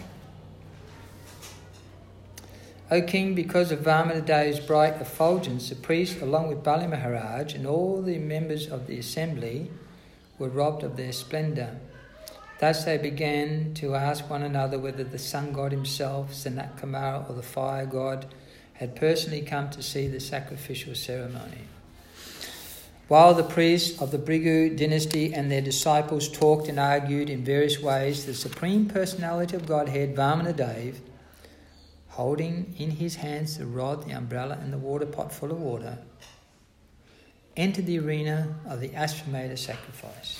O King, because of Vamanadev's bright effulgence, the priest, along with Bali Maharaj and all the members of the assembly, were robbed of their splendour. Thus they began to ask one another whether the sun god himself, Sanat Kumara, or the fire god, had personally come to see the sacrificial ceremony. While the priests of the Bhrigu dynasty and their disciples talked and argued in various ways, the Supreme Personality of Godhead, Vamanadev, holding in his hands the rod, the umbrella, and the water pot full of water, entered the arena of the Ashvamedha sacrifice.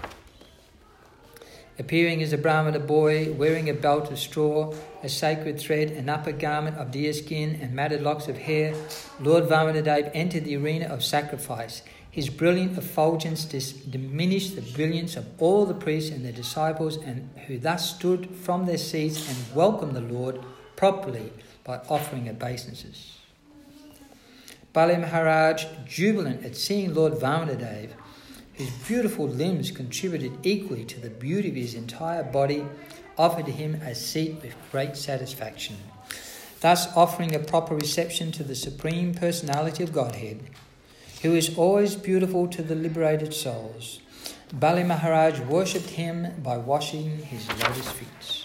Appearing as a Brahmana boy, wearing a belt of straw, a sacred thread, an upper garment of deer skin, and matted locks of hair, Lord Vamanadev entered the arena of sacrifice. His brilliant effulgence dis- diminished the brilliance of all the priests and their disciples, and who thus stood from their seats and welcomed the Lord properly by offering obeisances. Bali Maharaj, jubilant at seeing Lord Vamanadev, whose beautiful limbs contributed equally to the beauty of his entire body, offered him a seat with great satisfaction. Thus offering a proper reception to the Supreme Personality of Godhead, who is always beautiful to the liberated souls, Bali Maharaj worshipped him by washing his lotus feet.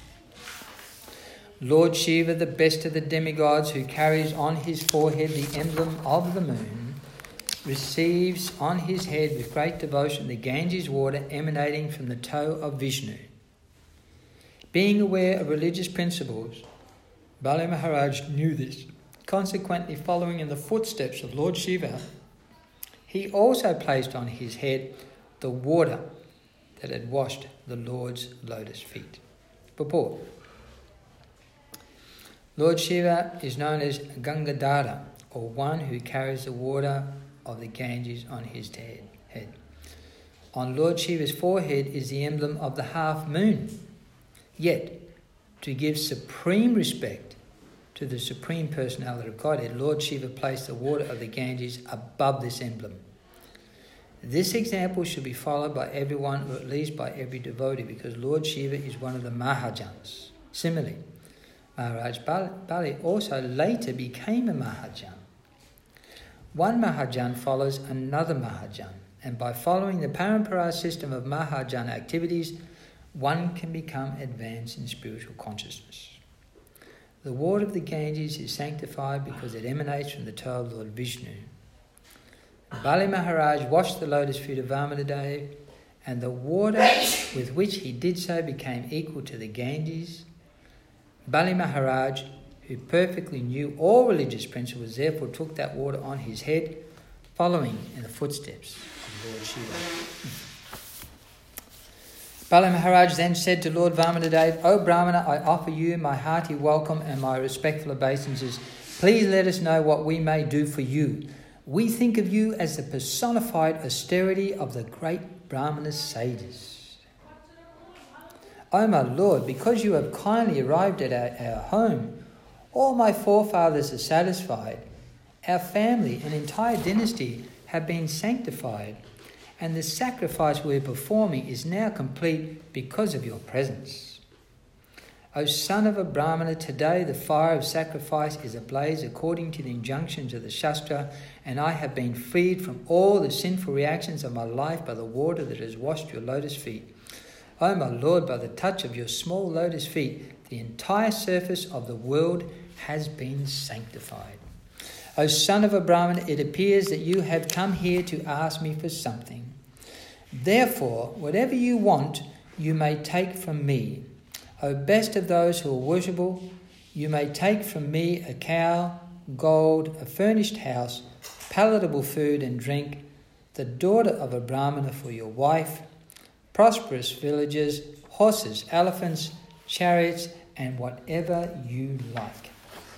Lord Shiva, the best of the demigods, who carries on his forehead the emblem of the moon, receives on his head with great devotion the Ganges water emanating from the toe of Vishnu. Being aware of religious principles, Bali Maharaj knew this. Consequently, following in the footsteps of Lord Shiva, he also placed on his head the water that had washed the Lord's lotus feet. Purport. Lord Shiva is known as Gangadhara, or one who carries the water of the Ganges on his head. On Lord Shiva's forehead is the emblem of the half moon. Yet, to give supreme respect to the Supreme Personality of Godhead, Lord Shiva placed the water of the Ganges above this emblem. This example should be followed by everyone, or at least by every devotee, because Lord Shiva is one of the Mahajans. Similarly, Maharaj Bali also later became a Mahajan. One Mahajan follows another Mahajan, and by following the Parampara system of Mahajan activities, one can become advanced in spiritual consciousness. The water of the Ganges is sanctified because it emanates from the toe of Lord Vishnu. Bali Maharaj washed the lotus feet of Vamanadev, and the water with which he did so became equal to the Ganges. Bali Maharaj, who perfectly knew all religious principles, therefore took that water on his head, following in the footsteps of Lord Shiva. Bali Maharaj then said to Lord Vamanadeva, O Brahmana, I offer you my hearty welcome and my respectful obeisances. Please let us know what we may do for you. We think of you as the personified austerity of the great Brahmana sages. O my Lord, because you have kindly arrived at our, our home, all my forefathers are satisfied. Our family and entire dynasty have been sanctified, and the sacrifice we are performing is now complete because of your presence. O son of a Brahmana, today the fire of sacrifice is ablaze according to the injunctions of the Shastra, and I have been freed from all the sinful reactions of my life by the water that has washed your lotus feet. O my Lord, by the touch of your small lotus feet, the entire surface of the world has been sanctified. O son of a Brahmana, it appears that you have come here to ask me for something. Therefore, whatever you want, you may take from me. O best of those who are worshipable, you may take from me a cow, gold, a furnished house, palatable food and drink, the daughter of a Brahmana for your wife, prosperous villages, horses, elephants, chariots, and whatever you like.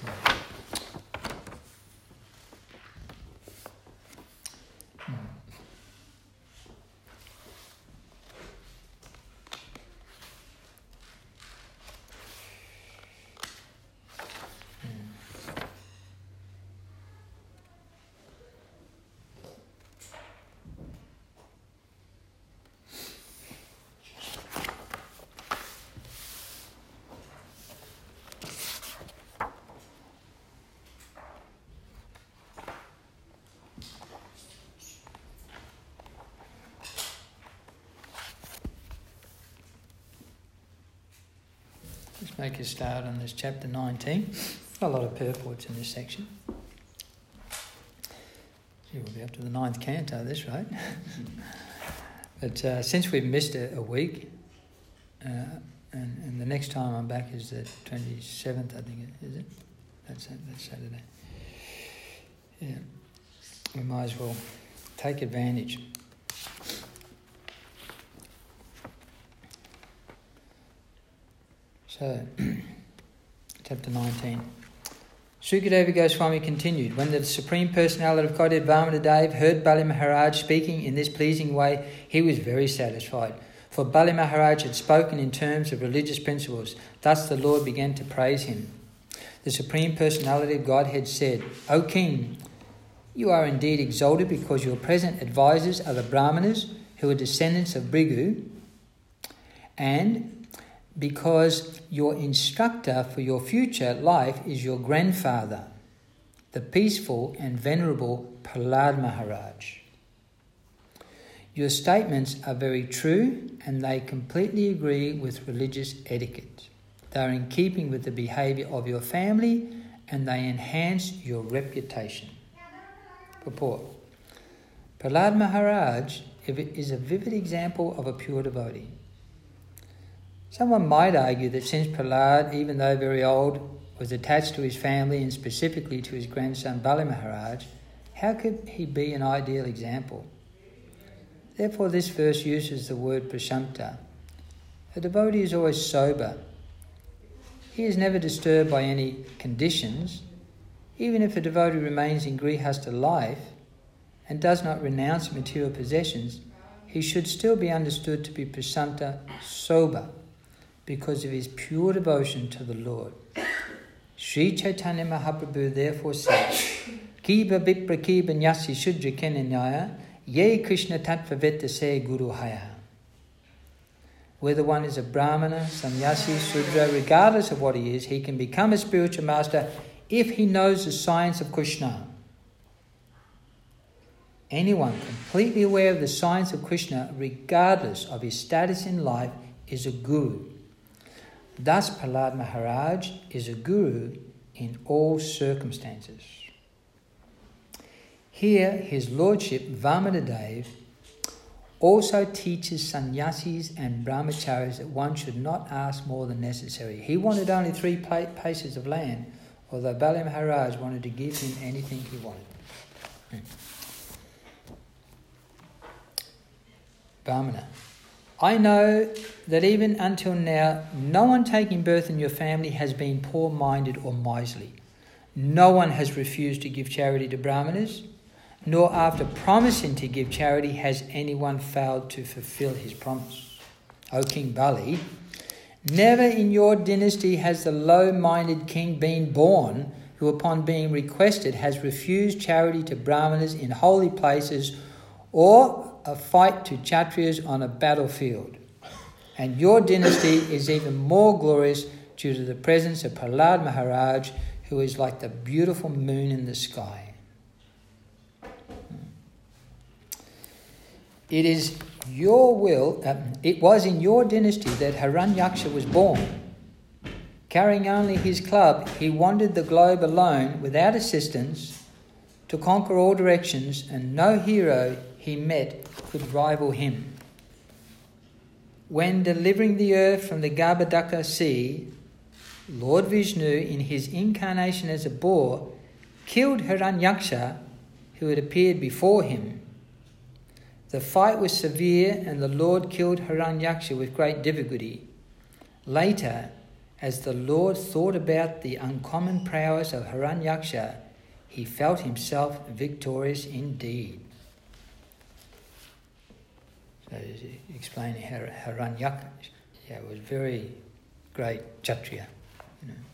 Let's make a start on this chapter nineteen. A lot of purports in this section. We'll be up to the ninth canto at this rate. But uh, since we've missed a, a week, uh, and, and the next time I'm back is the twenty-seventh, I think, is it? That's, that's Saturday. Yeah, we might as well take advantage. So, chapter nineteen. Sukadeva Goswami continued, when the Supreme Personality of Godhead Vamanadeva heard Bali Maharaj speaking in this pleasing way, he was very satisfied. For Bali Maharaj had spoken in terms of religious principles. Thus the Lord began to praise him. The Supreme Personality of Godhead said, O King, you are indeed exalted because your present advisors are the Brahmanas, who are descendants of Bhrigu, and because your instructor for your future life is your grandfather, the peaceful and venerable Prahlad Maharaj. Your statements are very true and they completely agree with religious etiquette. They are in keeping with the behaviour of your family and they enhance your reputation. Purport. Prahlad Maharaj is a vivid example of a pure devotee. Someone might argue that since Prahlad, even though very old, was attached to his family and specifically to his grandson Bali Maharaj, how could he be an ideal example? Therefore this verse uses the word prashamta. A devotee is always sober. He is never disturbed by any conditions. Even if a devotee remains in grihastha life and does not renounce material possessions, he should still be understood to be prashamta, sober, because of his pure devotion to the Lord. Sri Chaitanya Mahaprabhu therefore said, Kiba vipra kiba nyasi shudra kenanyaya, ye Krishna tattva vetta se guru haya. Whether one is a Brahmana, sannyasi, Sudra, regardless of what he is, he can become a spiritual master if he knows the science of Krishna. Anyone completely aware of the science of Krishna, regardless of his status in life, is a guru. Thus, Prahlad Maharaj is a guru in all circumstances. Here, his lordship Vamanadeva also teaches sannyasis and brahmacharis that one should not ask more than necessary. He wanted only three pa- paces of land, although Bali Maharaj wanted to give him anything he wanted. Hmm. Brahmana. I know that even until now, no one taking birth in your family has been poor-minded or miserly. No one has refused to give charity to Brahmanas, nor after promising to give charity has anyone failed to fulfill his promise. O King Bali, never in your dynasty has the low-minded king been born who upon being requested has refused charity to Brahmanas in holy places or a fight to Kshatriyas on a battlefield. And your dynasty is even more glorious due to the presence of Prahlad Maharaj, who is like the beautiful moon in the sky. It is your will, uh, it was in your dynasty that Hiranyaksha was born. Carrying only his club, he wandered the globe alone without assistance to conquer all directions, and no hero he met could rival him. When delivering the earth from the Garbhodaka sea, Lord Vishnu, in his incarnation as a boar, killed Hiranyaksha, who had appeared before him. The fight was severe, and the Lord killed Hiranyaksha with great difficulty. Later, as the Lord thought about the uncommon prowess of Hiranyaksha, he felt himself victorious indeed. So he's explaining how Hiranyaksha yeah, was very great Kshatriya. You know.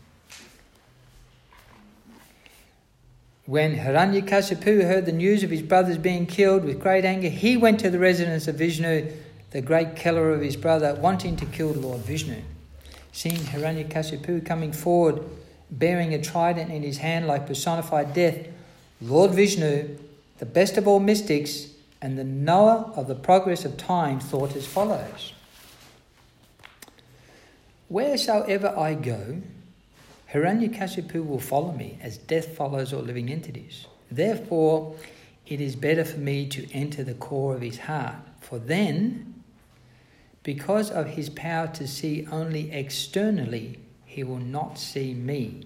When Hiranyakasipu heard the news of his brothers being killed, with great anger, he went to the residence of Vishnu, the great killer of his brother, wanting to kill Lord Vishnu. Seeing Hiranyakasipu coming forward, bearing a trident in his hand like personified death, Lord Vishnu, the best of all mystics and the knower of the progress of time, thought as follows: wheresoever I go, Hiranyakasipu will follow me, as death follows all living entities. Therefore, it is better for me to enter the core of his heart, for then, because of his power to see only externally, he will not see me.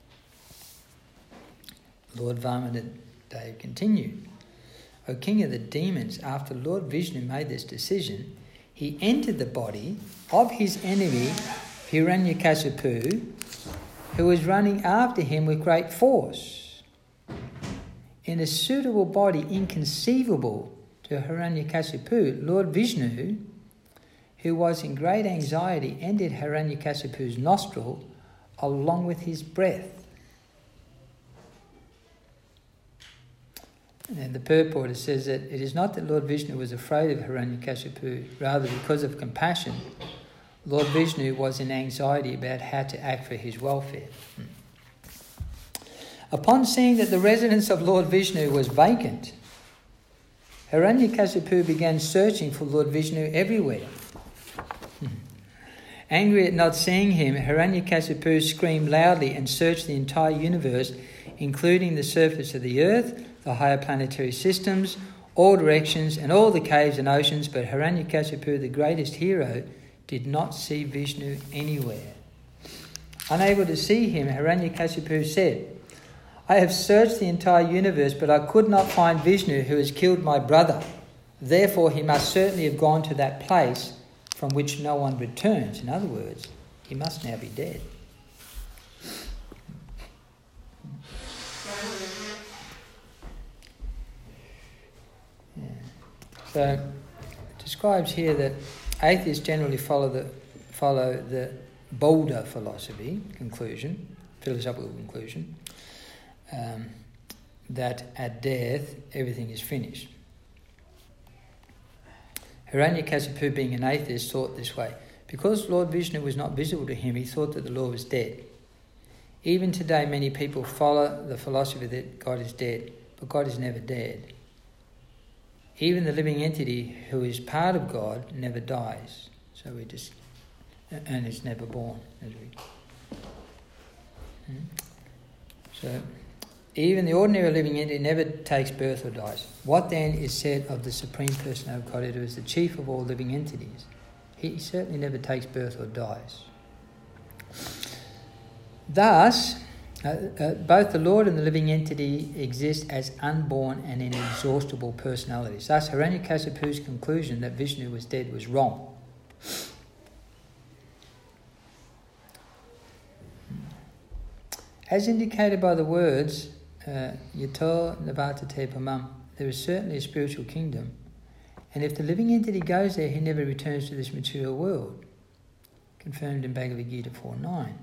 Lord Vamadev continued, O king of the demons, after Lord Vishnu made this decision, he entered the body of his enemy, Hiranyakasipu, who was running after him with great force. In a suitable body inconceivable to Hiranyakasipu, Lord Vishnu, who was in great anxiety, entered Hiranyakasipu's nostril along with his breath. And the purport says that it is not that Lord Vishnu was afraid of Hiranyakasipu, rather because of compassion, Lord Vishnu was in anxiety about how to act for his welfare. Upon seeing that the residence of Lord Vishnu was vacant, Hiranyakasipu began searching for Lord Vishnu everywhere. Angry at not seeing him, Hiranyakasipu screamed loudly and searched the entire universe, including the surface of the earth, the higher planetary systems, all directions, and all the caves and oceans, but Hiranyakasipu, the greatest hero, did not see Vishnu anywhere. Unable to see him, Hiranyakasipu said, I have searched the entire universe, but I could not find Vishnu, who has killed my brother. Therefore, he must certainly have gone to that place from which no one returns. In other words, he must now be dead. Yeah. So, it describes here that atheists generally follow the follow the bolder philosophy conclusion, philosophical conclusion, um, that at death everything is finished. Hiranyakasipu, being an atheist, thought this way. Because Lord Vishnu was not visible to him, he thought that the Lord was dead. Even today, many people follow the philosophy that God is dead, but God is never dead. Even the living entity who is part of God never dies. So we just, and is never born. As we, so, even the ordinary living entity never takes birth or dies. What then is said of the Supreme Personality of Godhead, who is the chief of all living entities? He certainly never takes birth or dies. Thus, uh, uh, both the Lord and the living entity exist as unborn and inexhaustible personalities. Thus, Hiranyakashipu's conclusion that Vishnu was dead was wrong. As indicated by the words, uh, Yato Navartate Pamam, there is certainly a spiritual kingdom, and if the living entity goes there, he never returns to this material world, confirmed in Bhagavad Gita four nine.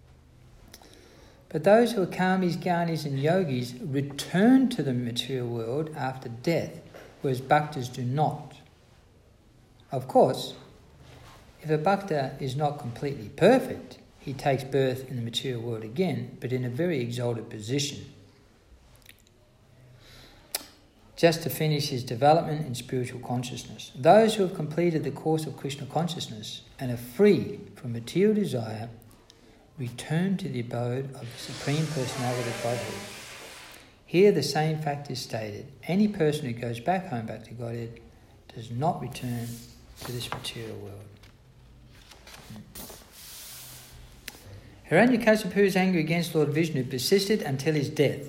But those who are karmis, gyanis and yogis return to the material world after death, whereas bhaktas do not. Of course, if a bhakta is not completely perfect, he takes birth in the material world again, but in a very exalted position, just to finish his development in spiritual consciousness. Those who have completed the course of Krishna consciousness and are free from material desire return to the abode of the Supreme Personality of Godhead. Here the same fact is stated. Any person who goes back home, back to Godhead, does not return to this material world. Hiranyakashipu's anger against Lord Vishnu persisted until his death.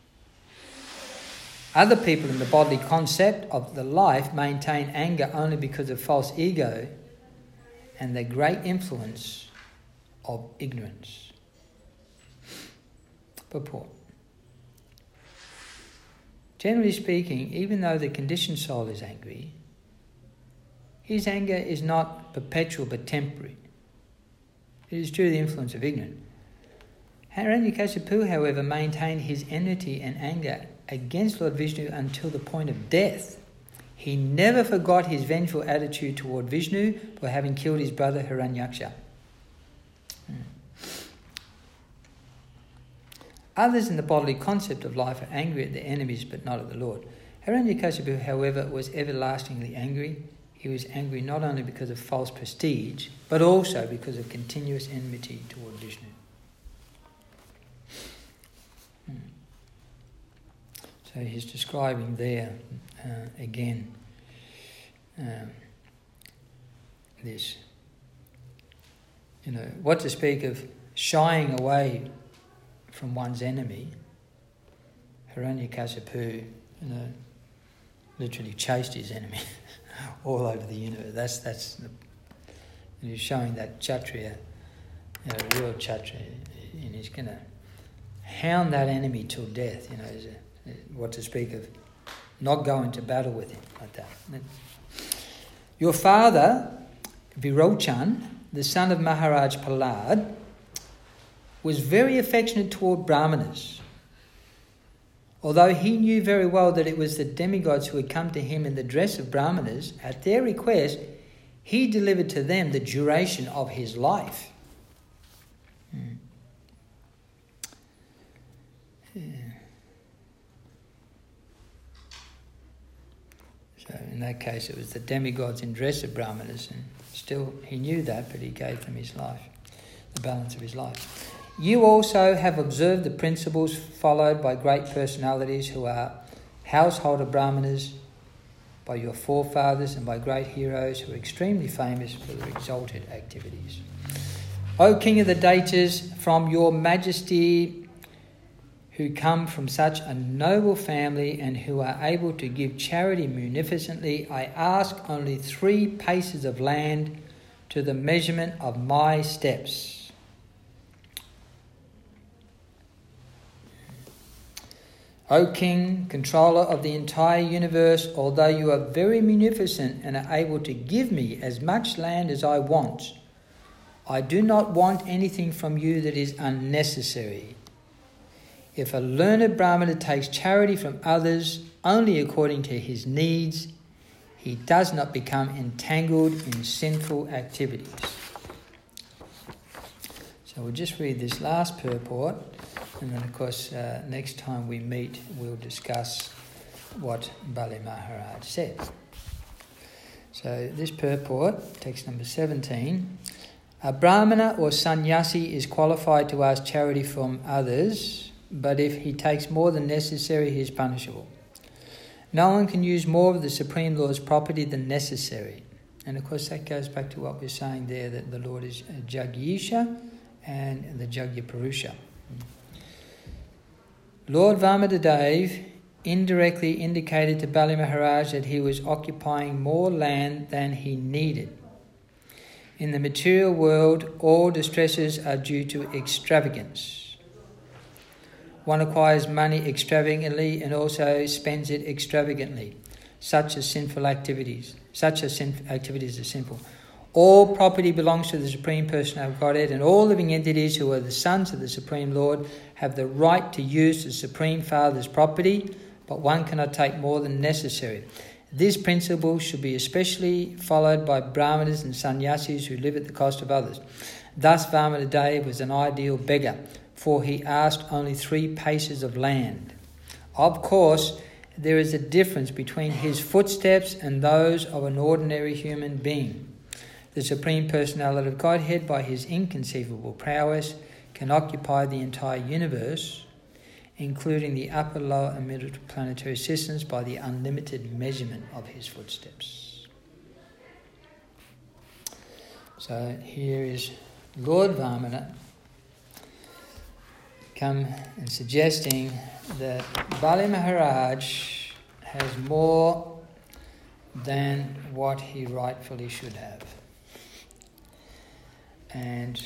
Other people in the bodily concept of the life maintain anger only because of false ego and the great influence of ignorance. Purport. Generally speaking, even though the conditioned soul is angry, his anger is not perpetual but temporary. It is due to the influence of ignorance. Hiranyakashipu, however, maintained his enmity and anger against Lord Vishnu until the point of death. He never forgot his vengeful attitude toward Vishnu for having killed his brother Hiranyaksha. Others in the bodily concept of life are angry at their enemies but not at the Lord. Hiranyakashipu, however, was everlastingly angry. He was angry not only because of false prestige, but also because of continuous enmity toward Vishnu. Hmm. So he's describing there uh, again um, this, you know, what to speak of shying away from one's enemy. Hiranyakashipu, you know, literally chased his enemy all over the universe. That's that's the, he's showing that Kshatriya, you know, real Kshatriya, and he's going to hound that enemy till death. You know, is a, what to speak of not going to battle with him like that. Your father, Virochan, the son of Maharaj Prahlad, was very affectionate toward Brahmanas. Although he knew very well that it was the demigods who had come to him in the dress of Brahmanas, at their request, he delivered to them the duration of his life. Hmm. Yeah. So in that case, it was the demigods in dress of Brahmanas, and still he knew that, but he gave them his life, the balance of his life. You also have observed the principles followed by great personalities who are householder Brahmanas, by your forefathers and by great heroes who are extremely famous for their exalted activities. O King of the Daityas, from your majesty who come from such a noble family and who are able to give charity munificently, I ask only three paces of land to the measurement of my steps. O King, controller of the entire universe, although you are very munificent and are able to give me as much land as I want, I do not want anything from you that is unnecessary. If a learned Brahmana takes charity from others only according to his needs, he does not become entangled in sinful activities. So we'll just read this last purport. And then, of course, uh, next time we meet, we'll discuss what Bali Maharaj said. So this purport, text number seventeen. A Brahmana or sannyasi is qualified to ask charity from others but if he takes more than necessary, he is punishable. No one can use more of the Supreme Lord's property than necessary. And of course that goes back to what we're saying there, that the Lord is Jagyisha and the Jagya Purusha. Lord Vamanadev indirectly indicated to Bali Maharaj that he was occupying more land than he needed. In the material world, all distresses are due to extravagance. One acquires money extravagantly and also spends it extravagantly. Such as sinful activities. Such as sin- activities are sinful. All property belongs to the Supreme Personality of Godhead, and all living entities who are the sons of the Supreme Lord have the right to use the Supreme Father's property, but one cannot take more than necessary. This principle should be especially followed by Brahmanas and sannyasis who live at the cost of others. Thus Vamanadev was an ideal beggar, for he asked only three paces of land. Of course, there is a difference between his footsteps and those of an ordinary human being. The Supreme Personality of Godhead, by his inconceivable prowess, can occupy the entire universe, including the upper, lower and middle planetary systems, by the unlimited measurement of his footsteps. So here is Lord Vamana come and suggesting that Bali Maharaj has more than what he rightfully should have. And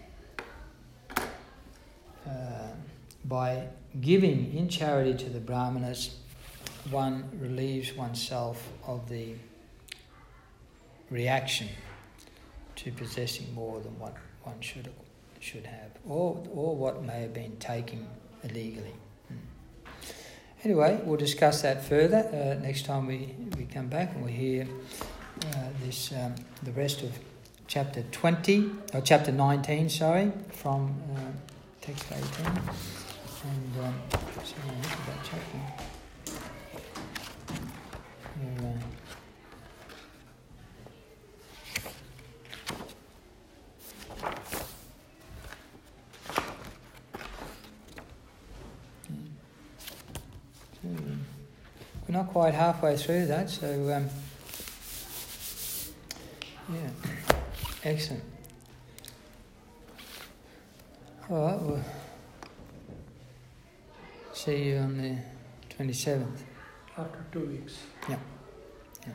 uh, by giving in charity to the Brahmanas, one relieves oneself of the reaction to possessing more than what one should should have, or or what may have been taken illegally. Hmm. Anyway, we'll discuss that further uh, next time we, we come back and we hear uh, this um, the rest of chapter twenty or chapter nineteen, sorry, from uh, text eighteen. And um, so I look at that chapter. Here, uh, we're not quite halfway through that, so um, yeah, excellent. All right, we'll see you on the twenty-seventh. After two weeks. Yeah. yeah.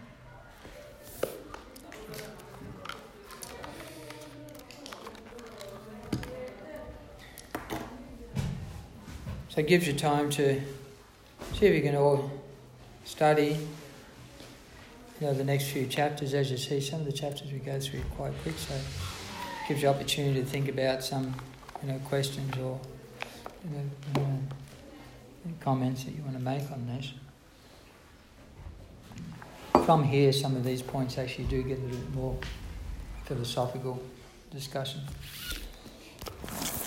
So it gives you time to see if you can all study, you know, the next few chapters. As you see, some of the chapters we go through quite quick, so it gives you opportunity to think about some, you know, questions or, you know, you know, comments that you want to make on this. From here, some of these points actually do get a little bit more philosophical discussion.